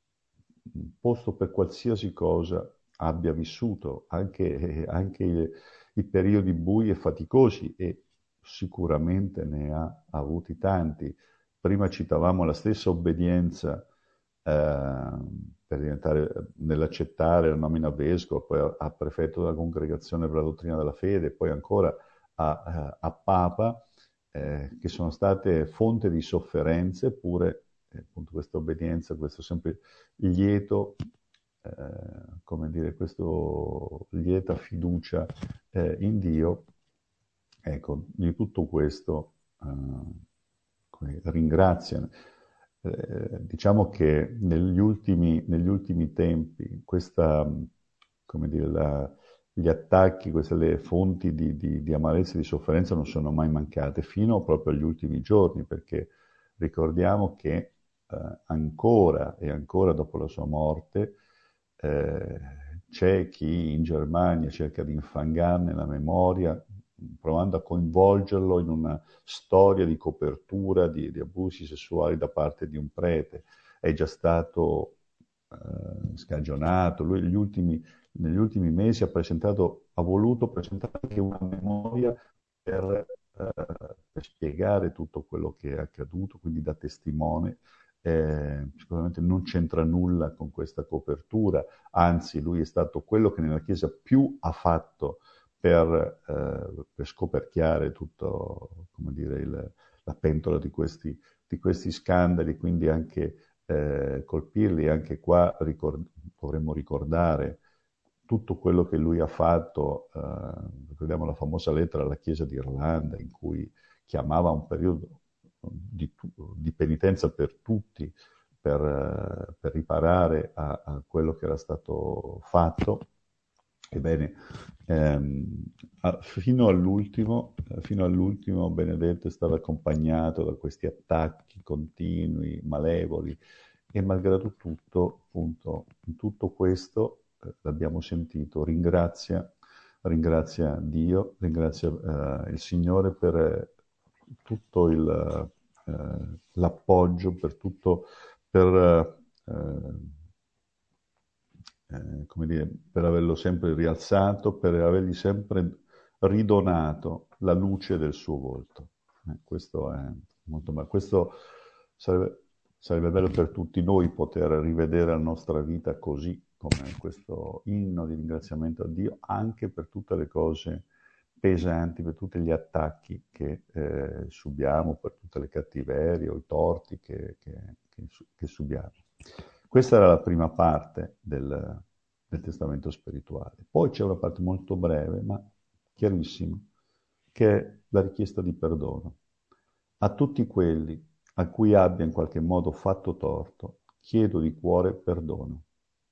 posto per qualsiasi cosa abbia vissuto, anche, anche i, i periodi bui e faticosi, e sicuramente ne ha avuti tanti. Prima citavamo la stessa obbedienza eh, per diventare, nell'accettare la nomina a vescovo, poi a, a prefetto della congregazione per la dottrina della fede, poi ancora a, a Papa, eh, che sono state fonte di sofferenze, eppure eh, appunto questa obbedienza, questo sempre lieto, eh, come dire, questo lieta fiducia eh, in Dio, ecco, di tutto questo eh, ringraziano. Eh, diciamo che negli ultimi, negli ultimi tempi questa, come dire, la, gli attacchi, queste le fonti di, di, di amarezza e di sofferenza non sono mai mancate, fino proprio agli ultimi giorni, perché ricordiamo che eh, ancora e ancora dopo la sua morte eh, c'è chi in Germania cerca di infangarne la memoria, provando a coinvolgerlo in una storia di copertura di, di abusi sessuali da parte di un prete. È già stato eh, scagionato. Lui gli ultimi, negli ultimi mesi ha presentato, ha voluto presentare anche una memoria per, eh, per spiegare tutto quello che è accaduto, quindi da testimone. Eh, sicuramente non c'entra nulla con questa copertura, anzi lui è stato quello che nella Chiesa più ha fatto per, eh, per scoperchiare tutto, come dire, il, la pentola di questi, di questi scandali, quindi anche eh, colpirli. Anche qua ricord- dovremmo ricordare tutto quello che lui ha fatto. Eh, ricordiamo la famosa lettera alla Chiesa d'Irlanda in cui chiamava un periodo di, di penitenza per tutti, per, eh, per riparare a, a quello che era stato fatto. Ebbene, ehm, a- fino all'ultimo, eh, fino all'ultimo Benedetto è stato accompagnato da questi attacchi continui, malevoli, e malgrado tutto, appunto, in tutto questo, eh, l'abbiamo sentito, ringrazia, ringrazia Dio, ringrazia eh, il Signore per eh, tutto il, eh, l'appoggio, per tutto, per, eh, eh, come dire, per averlo sempre rialzato, per avergli sempre ridonato la luce del suo volto. Eh, questo è molto bello. Questo sarebbe, sarebbe bello per tutti noi poter rivedere la nostra vita così, come questo inno di ringraziamento a Dio, anche per tutte le cose pesanti, per tutti gli attacchi che eh, subiamo, per tutte le cattiverie o i torti che, che, che, che subiamo. Questa era la prima parte del, del testamento spirituale. Poi c'è una parte molto breve, ma chiarissima, che è la richiesta di perdono. A tutti quelli a cui abbia in qualche modo fatto torto, chiedo di cuore perdono.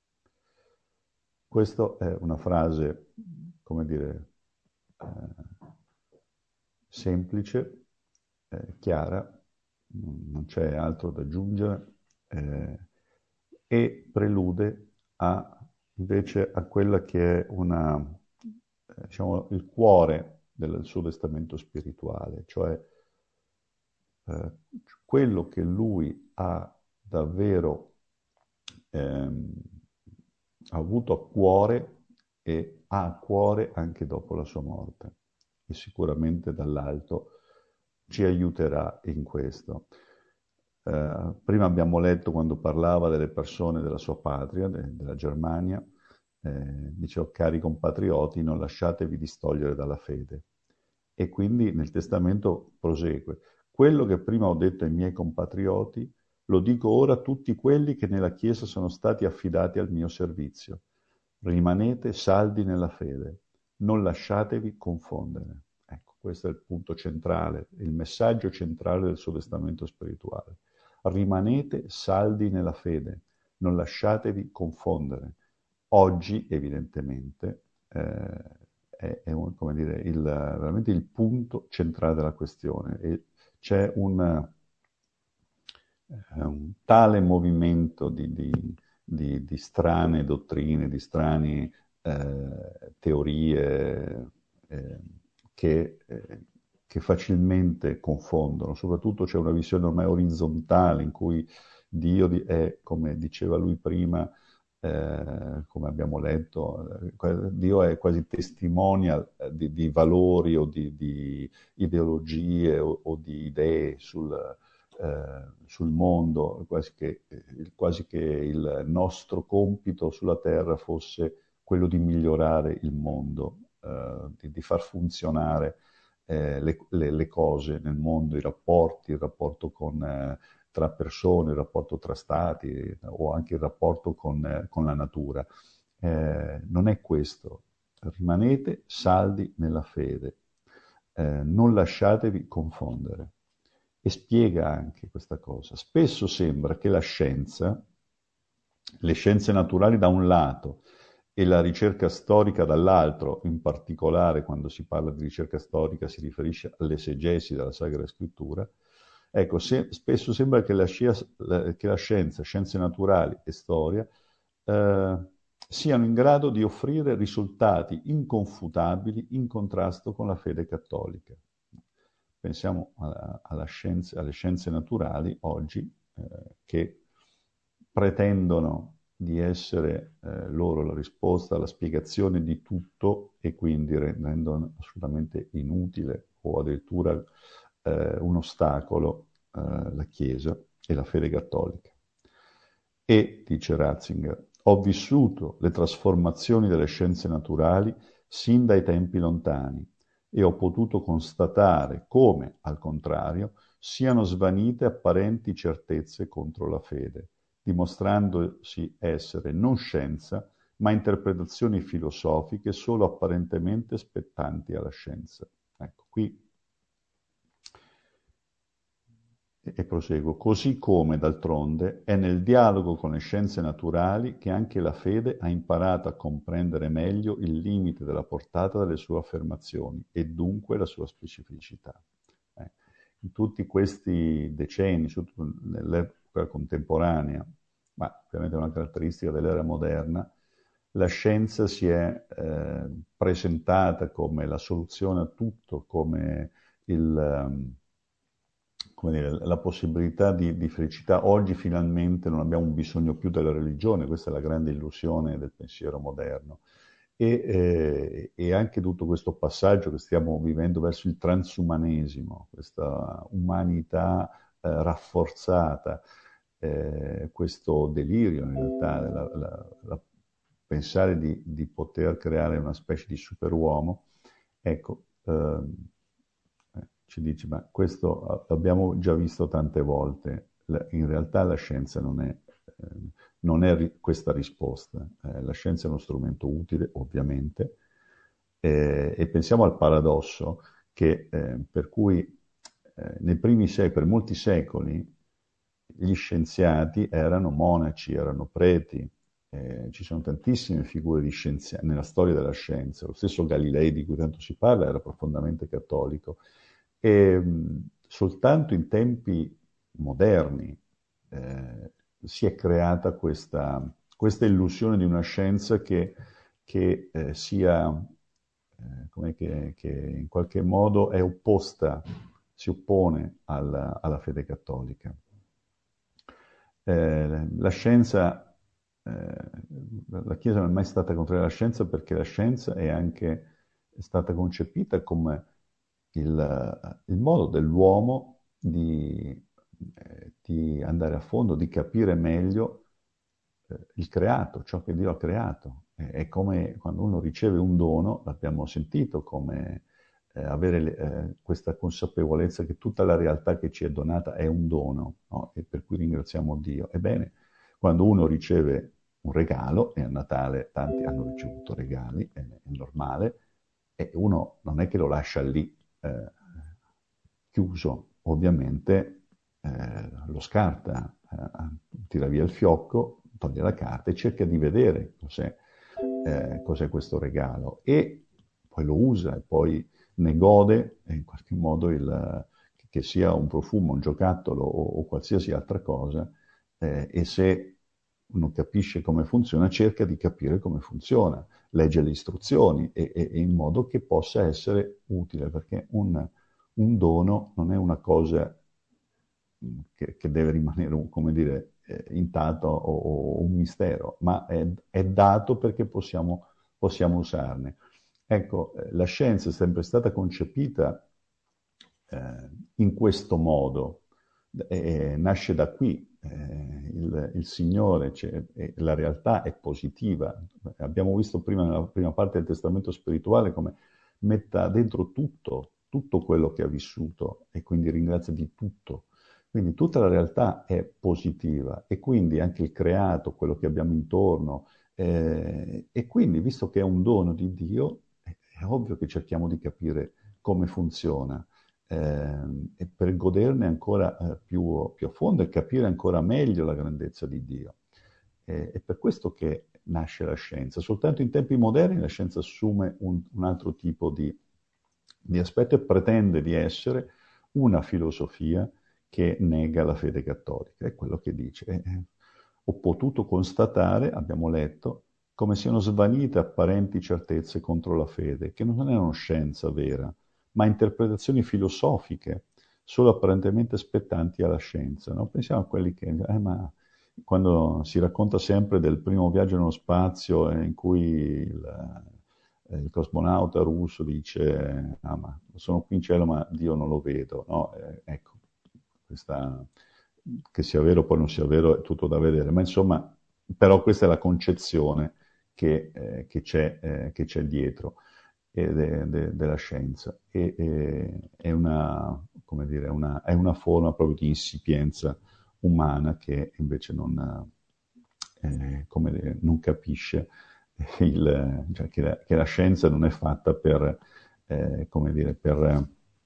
Questa è una frase, come dire, eh, semplice, eh, chiara, non c'è altro da aggiungere, eh, e prelude a, invece a quella che è una, eh, diciamo, il cuore del suo testamento spirituale, cioè eh, quello che lui ha davvero ehm, avuto a cuore e ha a cuore anche dopo la sua morte. E sicuramente dall'alto ci aiuterà in questo. Eh, prima abbiamo letto quando parlava delle persone della sua patria, de- della Germania, eh, diceva, cari compatrioti, non lasciatevi distogliere dalla fede. E quindi nel testamento prosegue, quello che prima ho detto ai miei compatrioti, lo dico ora a tutti quelli che nella Chiesa sono stati affidati al mio servizio. Rimanete saldi nella fede, non lasciatevi confondere. Ecco, questo è il punto centrale, il messaggio centrale del suo testamento spirituale. Rimanete saldi nella fede, non lasciatevi confondere. Oggi, evidentemente, eh, è, è un, come dire, il, veramente il punto centrale della questione. E c'è un, eh, un tale movimento di, di, di, di strane dottrine, di strane eh, teorie eh, che, eh, che facilmente confondono. Soprattutto c'è una visione ormai orizzontale in cui Dio è, come diceva lui prima, eh, come abbiamo letto, eh, Dio è quasi testimonial di, di valori o di, di ideologie o, o, di idee sul, eh, sul mondo, quasi che, quasi che il nostro compito sulla terra fosse quello di migliorare il mondo, eh, di, di far funzionare eh, le, le, le cose nel mondo, i rapporti, il rapporto con... Eh, tra persone, il rapporto tra stati o anche il rapporto con, eh, con la natura. Eh, non è questo. Rimanete saldi nella fede, eh, non lasciatevi confondere. E spiega anche questa cosa. Spesso sembra che la scienza, le scienze naturali da un lato e la ricerca storica dall'altro, in particolare quando si parla di ricerca storica si riferisce all'esegesi della Sacra Scrittura, ecco, se, spesso sembra che la, scia, la, che la scienza, scienze naturali e storia eh, siano in grado di offrire risultati inconfutabili in contrasto con la fede cattolica. Pensiamo alla, alla scienze, alle scienze naturali oggi eh, che pretendono di essere eh, loro la risposta alla spiegazione di tutto e quindi rendono assolutamente inutile o addirittura eh, un ostacolo eh, la Chiesa e la fede cattolica. E, dice Ratzinger, ho vissuto le trasformazioni delle scienze naturali sin dai tempi lontani e ho potuto constatare come, al contrario, siano svanite apparenti certezze contro la fede, dimostrandosi essere non scienza, ma interpretazioni filosofiche solo apparentemente spettanti alla scienza. Ecco, qui e proseguo, così come, d'altronde, è nel dialogo con le scienze naturali che anche la fede ha imparato a comprendere meglio il limite della portata delle sue affermazioni e dunque la sua specificità. Eh, in tutti questi decenni, soprattutto nell'epoca contemporanea, ma ovviamente è una caratteristica dell'era moderna, la scienza si è eh, presentata come la soluzione a tutto, come il... Um, come dire, la possibilità di, di felicità. Oggi finalmente non abbiamo bisogno più della religione, questa è la grande illusione del pensiero moderno. E, eh, e anche tutto questo passaggio che stiamo vivendo verso il transumanesimo, questa umanità eh, rafforzata, eh, questo delirio in realtà, la, la, la, pensare di, di poter creare una specie di superuomo, ecco, ehm, eh, ci dice, ma questo l'abbiamo già visto tante volte, in realtà la scienza non è, eh, non è ri- questa risposta, eh, la scienza è uno strumento utile, ovviamente, eh, e pensiamo al paradosso che, eh, per cui eh, nei primi secoli, per molti secoli, gli scienziati erano monaci, erano preti, eh, ci sono tantissime figure di scienziati nella storia della scienza. Lo stesso Galilei, di cui tanto si parla, era profondamente cattolico. E mh, soltanto in tempi moderni eh, si è creata questa, questa illusione di una scienza che, che eh, sia, eh, come che, che in qualche modo è opposta, si oppone alla, alla fede cattolica. Eh, la scienza, eh, la Chiesa non è mai stata contraria alla scienza perché la scienza è anche è stata concepita come il, il modo dell'uomo di, eh, di andare a fondo, di capire meglio eh, il creato, ciò che Dio ha creato. È, è come quando uno riceve un dono, l'abbiamo sentito, come eh, avere eh, questa consapevolezza che tutta la realtà che ci è donata è un dono, no? E per cui ringraziamo Dio. Ebbene, quando uno riceve un regalo, e a Natale tanti hanno ricevuto regali, è, è normale, e uno non è che lo lascia lì eh, chiuso, ovviamente eh, lo scarta, eh, tira via il fiocco, toglie la carta e cerca di vedere cos'è, eh, cos'è questo regalo e poi lo usa e poi ne gode in qualche modo il, che sia un profumo, un giocattolo o, o qualsiasi altra cosa, eh, e se non capisce come funziona, cerca di capire come funziona, legge le istruzioni e, e, e in modo che possa essere utile, perché un, un dono non è una cosa che, che deve rimanere, come dire, eh, intatto o, o, un mistero, ma è, è dato perché possiamo, possiamo usarne. Ecco, eh, la scienza è sempre stata concepita eh, in questo modo, eh, nasce da qui, eh, il, il Signore, cioè, eh, la realtà è positiva. Abbiamo visto prima nella prima parte del testamento spirituale come metta dentro tutto, tutto quello che ha vissuto e quindi ringrazia di tutto. Quindi tutta la realtà è positiva e quindi anche il creato, quello che abbiamo intorno, eh, e quindi visto che è un dono di Dio, è, è ovvio che cerchiamo di capire come funziona eh, e per goderne ancora eh, più, più a fondo e capire ancora meglio la grandezza di Dio. Eh, è per questo che nasce la scienza. Soltanto in tempi moderni la scienza assume un, un altro tipo di, di aspetto e pretende di essere una filosofia che nega la fede cattolica. È quello che dice. Eh, ho potuto constatare, abbiamo letto, come siano svanite apparenti certezze contro la fede, che non erano scienza vera, ma interpretazioni filosofiche, solo apparentemente spettanti alla scienza. No? Pensiamo a quelli che, eh, ma quando si racconta sempre del primo viaggio nello spazio eh, in cui il, eh, il cosmonauta russo dice, ah, ma sono qui in cielo ma Dio non lo vedo, no? Eh, ecco, questa, che sia vero o poi non sia vero è tutto da vedere, ma insomma, però questa è la concezione che, eh, che, c'è, eh, che c'è dietro eh, de, de, della scienza. E, e, è, una, come dire, una, è una forma proprio di insipienza umana che invece non, eh, come dire, non capisce il, cioè che, la, che la scienza non è fatta per, eh, come dire, per,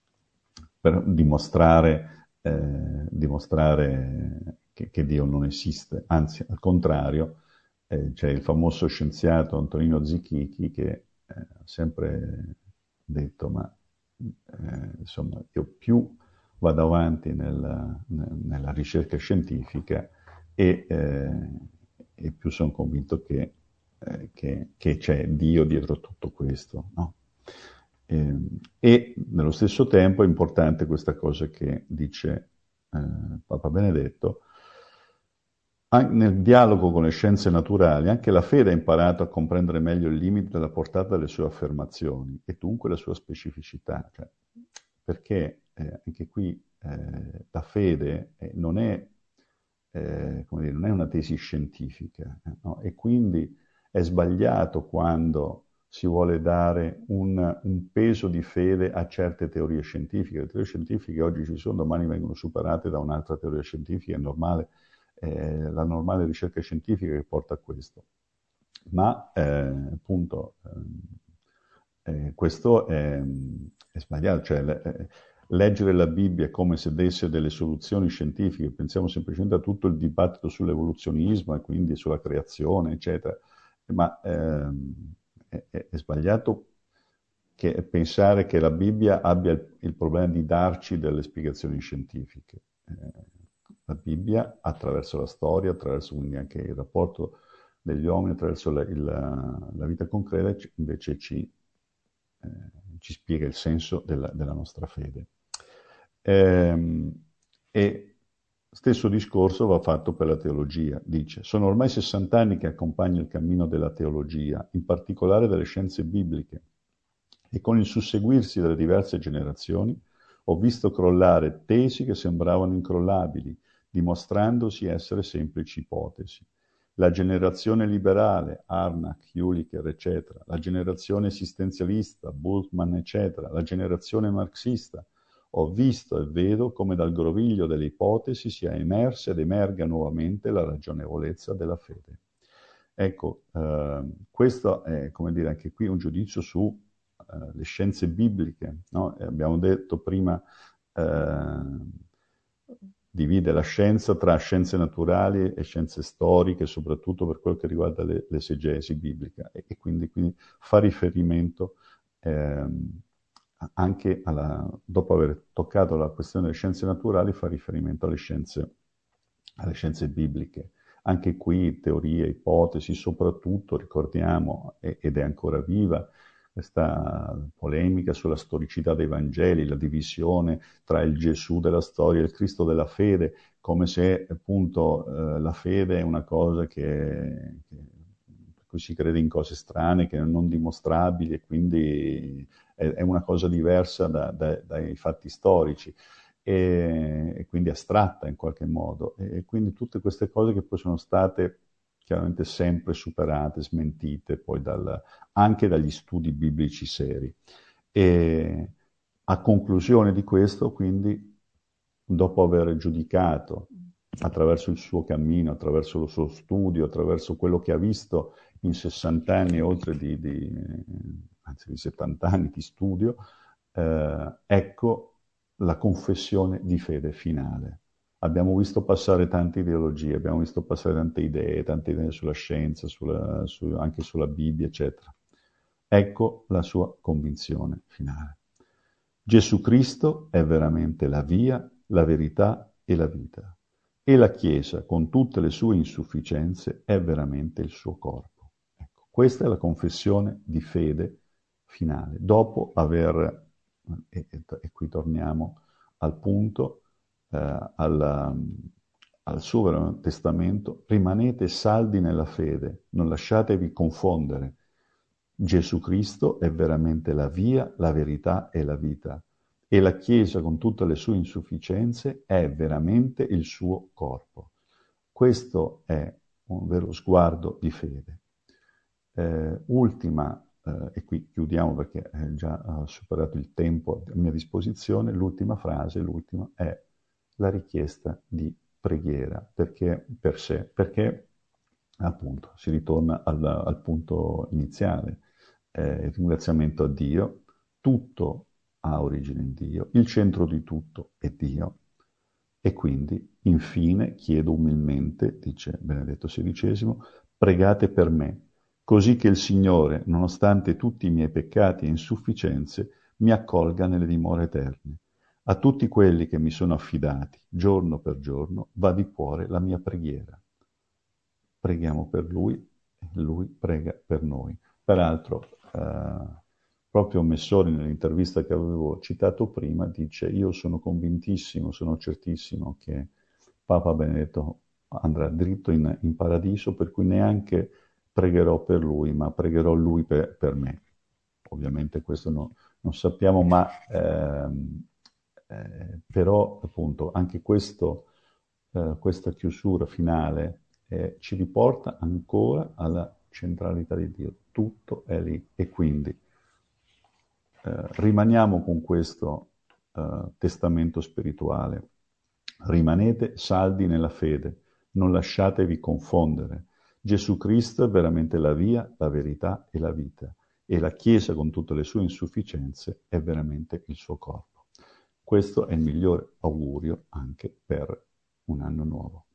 per dimostrare, eh, dimostrare che, che Dio non esiste, anzi al contrario, eh, c'è il famoso scienziato Antonino Zichichi che eh, ha sempre detto, ma eh, insomma, io più vado avanti nella, nella ricerca scientifica e, eh, e più sono convinto che, eh, che, che c'è Dio dietro tutto questo. No? E, e nello stesso tempo è importante questa cosa che dice eh, Papa Benedetto, nel dialogo con le scienze naturali, anche la fede ha imparato a comprendere meglio il limite della portata delle sue affermazioni e dunque la sua specificità. Cioè, perché eh, anche qui eh, la fede eh, non è, eh, come dire, non è una tesi scientifica, eh, no? E quindi è sbagliato quando si vuole dare un, un peso di fede a certe teorie scientifiche. Le teorie scientifiche oggi ci sono, domani vengono superate da un'altra teoria scientifica, è normale. È la normale ricerca scientifica che porta a questo. Ma eh, appunto eh, questo è, è sbagliato, cioè le, leggere la Bibbia come se desse delle soluzioni scientifiche, pensiamo semplicemente a tutto il dibattito sull'evoluzionismo e quindi sulla creazione, eccetera, ma ehm, è, è sbagliato che pensare che la Bibbia abbia il, il problema di darci delle spiegazioni scientifiche. Eh, la Bibbia, attraverso la storia, attraverso quindi anche il rapporto degli uomini, attraverso la, il, la vita concreta, invece ci, eh, ci spiega il senso della, della nostra fede. Eh, e stesso discorso va fatto per la teologia. Dice, sono ormai sessanta anni che accompagno il cammino della teologia, in particolare delle scienze bibliche, e con il susseguirsi delle diverse generazioni ho visto crollare tesi che sembravano incrollabili, dimostrandosi essere semplici ipotesi. La generazione liberale, Harnack, Jülicher, eccetera, la generazione esistenzialista, Bultmann, eccetera, la generazione marxista, ho visto e vedo come dal groviglio delle ipotesi sia emersa ed emerga nuovamente la ragionevolezza della fede. Ecco, eh, questo è, come dire, anche qui un giudizio su eh, le scienze bibliche, no? Abbiamo detto prima, eh, divide la scienza tra scienze naturali e scienze storiche, soprattutto per quello che riguarda le, l'esegesi biblica, e, e quindi, quindi fa riferimento ehm, anche alla, dopo aver toccato la questione delle scienze naturali, fa riferimento alle scienze, alle scienze bibliche. Anche qui teorie, ipotesi, soprattutto ricordiamo, ed è ancora viva, questa polemica sulla storicità dei Vangeli, la divisione tra il Gesù della storia e il Cristo della fede, come se appunto eh, la fede è una cosa che, che, per cui si crede in cose strane, che non dimostrabili, e quindi è, è una cosa diversa da, da, dai fatti storici. E, e quindi astratta in qualche modo. E quindi tutte queste cose che poi sono state chiaramente sempre superate, smentite poi dal, anche dagli studi biblici seri. E a conclusione di questo, quindi, dopo aver giudicato attraverso il suo cammino, attraverso il suo studio, attraverso quello che ha visto in sessanta anni, oltre di, di, anzi di settanta anni di studio, eh, ecco la confessione di fede finale. Abbiamo visto passare tante ideologie, abbiamo visto passare tante idee, tante idee sulla scienza, sulla, su, anche sulla Bibbia, eccetera. Ecco la sua convinzione finale. Gesù Cristo è veramente la via, la verità e la vita. E la Chiesa, con tutte le sue insufficienze, è veramente il suo corpo. Ecco, questa è la confessione di fede finale. Dopo aver, e, e, e qui torniamo al punto, eh, alla, al suo vero testamento, rimanete saldi nella fede, non lasciatevi confondere. Gesù Cristo è veramente la via, la verità e la vita. E la Chiesa, con tutte le sue insufficienze, è veramente il suo corpo. Questo è un vero sguardo di fede. Eh, ultima, eh, e qui chiudiamo perché è già superato il tempo a mia disposizione, l'ultima frase, l'ultima, è la richiesta di preghiera perché, per sé, perché appunto si ritorna al, al punto iniziale, eh, il ringraziamento a Dio, tutto ha origine in Dio, il centro di tutto è Dio, e quindi infine chiedo umilmente, dice Benedetto sedicesimo, pregate per me, così che il Signore, nonostante tutti i miei peccati e insufficienze, mi accolga nelle dimore eterne. A tutti quelli che mi sono affidati, giorno per giorno, va di cuore la mia preghiera. Preghiamo per Lui, e Lui prega per noi. Peraltro, eh, proprio Messori, nell'intervista che avevo citato prima, dice: io sono convintissimo, sono certissimo che Papa Benedetto andrà dritto in, in paradiso, per cui neanche pregherò per lui, ma pregherò lui per, per me. Ovviamente questo no, non sappiamo, ma ehm, eh, però appunto anche questo, eh, questa chiusura finale eh, ci riporta ancora alla centralità di Dio. Tutto è lì, e quindi eh, rimaniamo con questo eh, testamento spirituale. Rimanete saldi nella fede, non lasciatevi confondere. Gesù Cristo è veramente la via, la verità e la vita, e la Chiesa, con tutte le sue insufficienze, è veramente il suo corpo. Questo è il migliore augurio anche per un anno nuovo.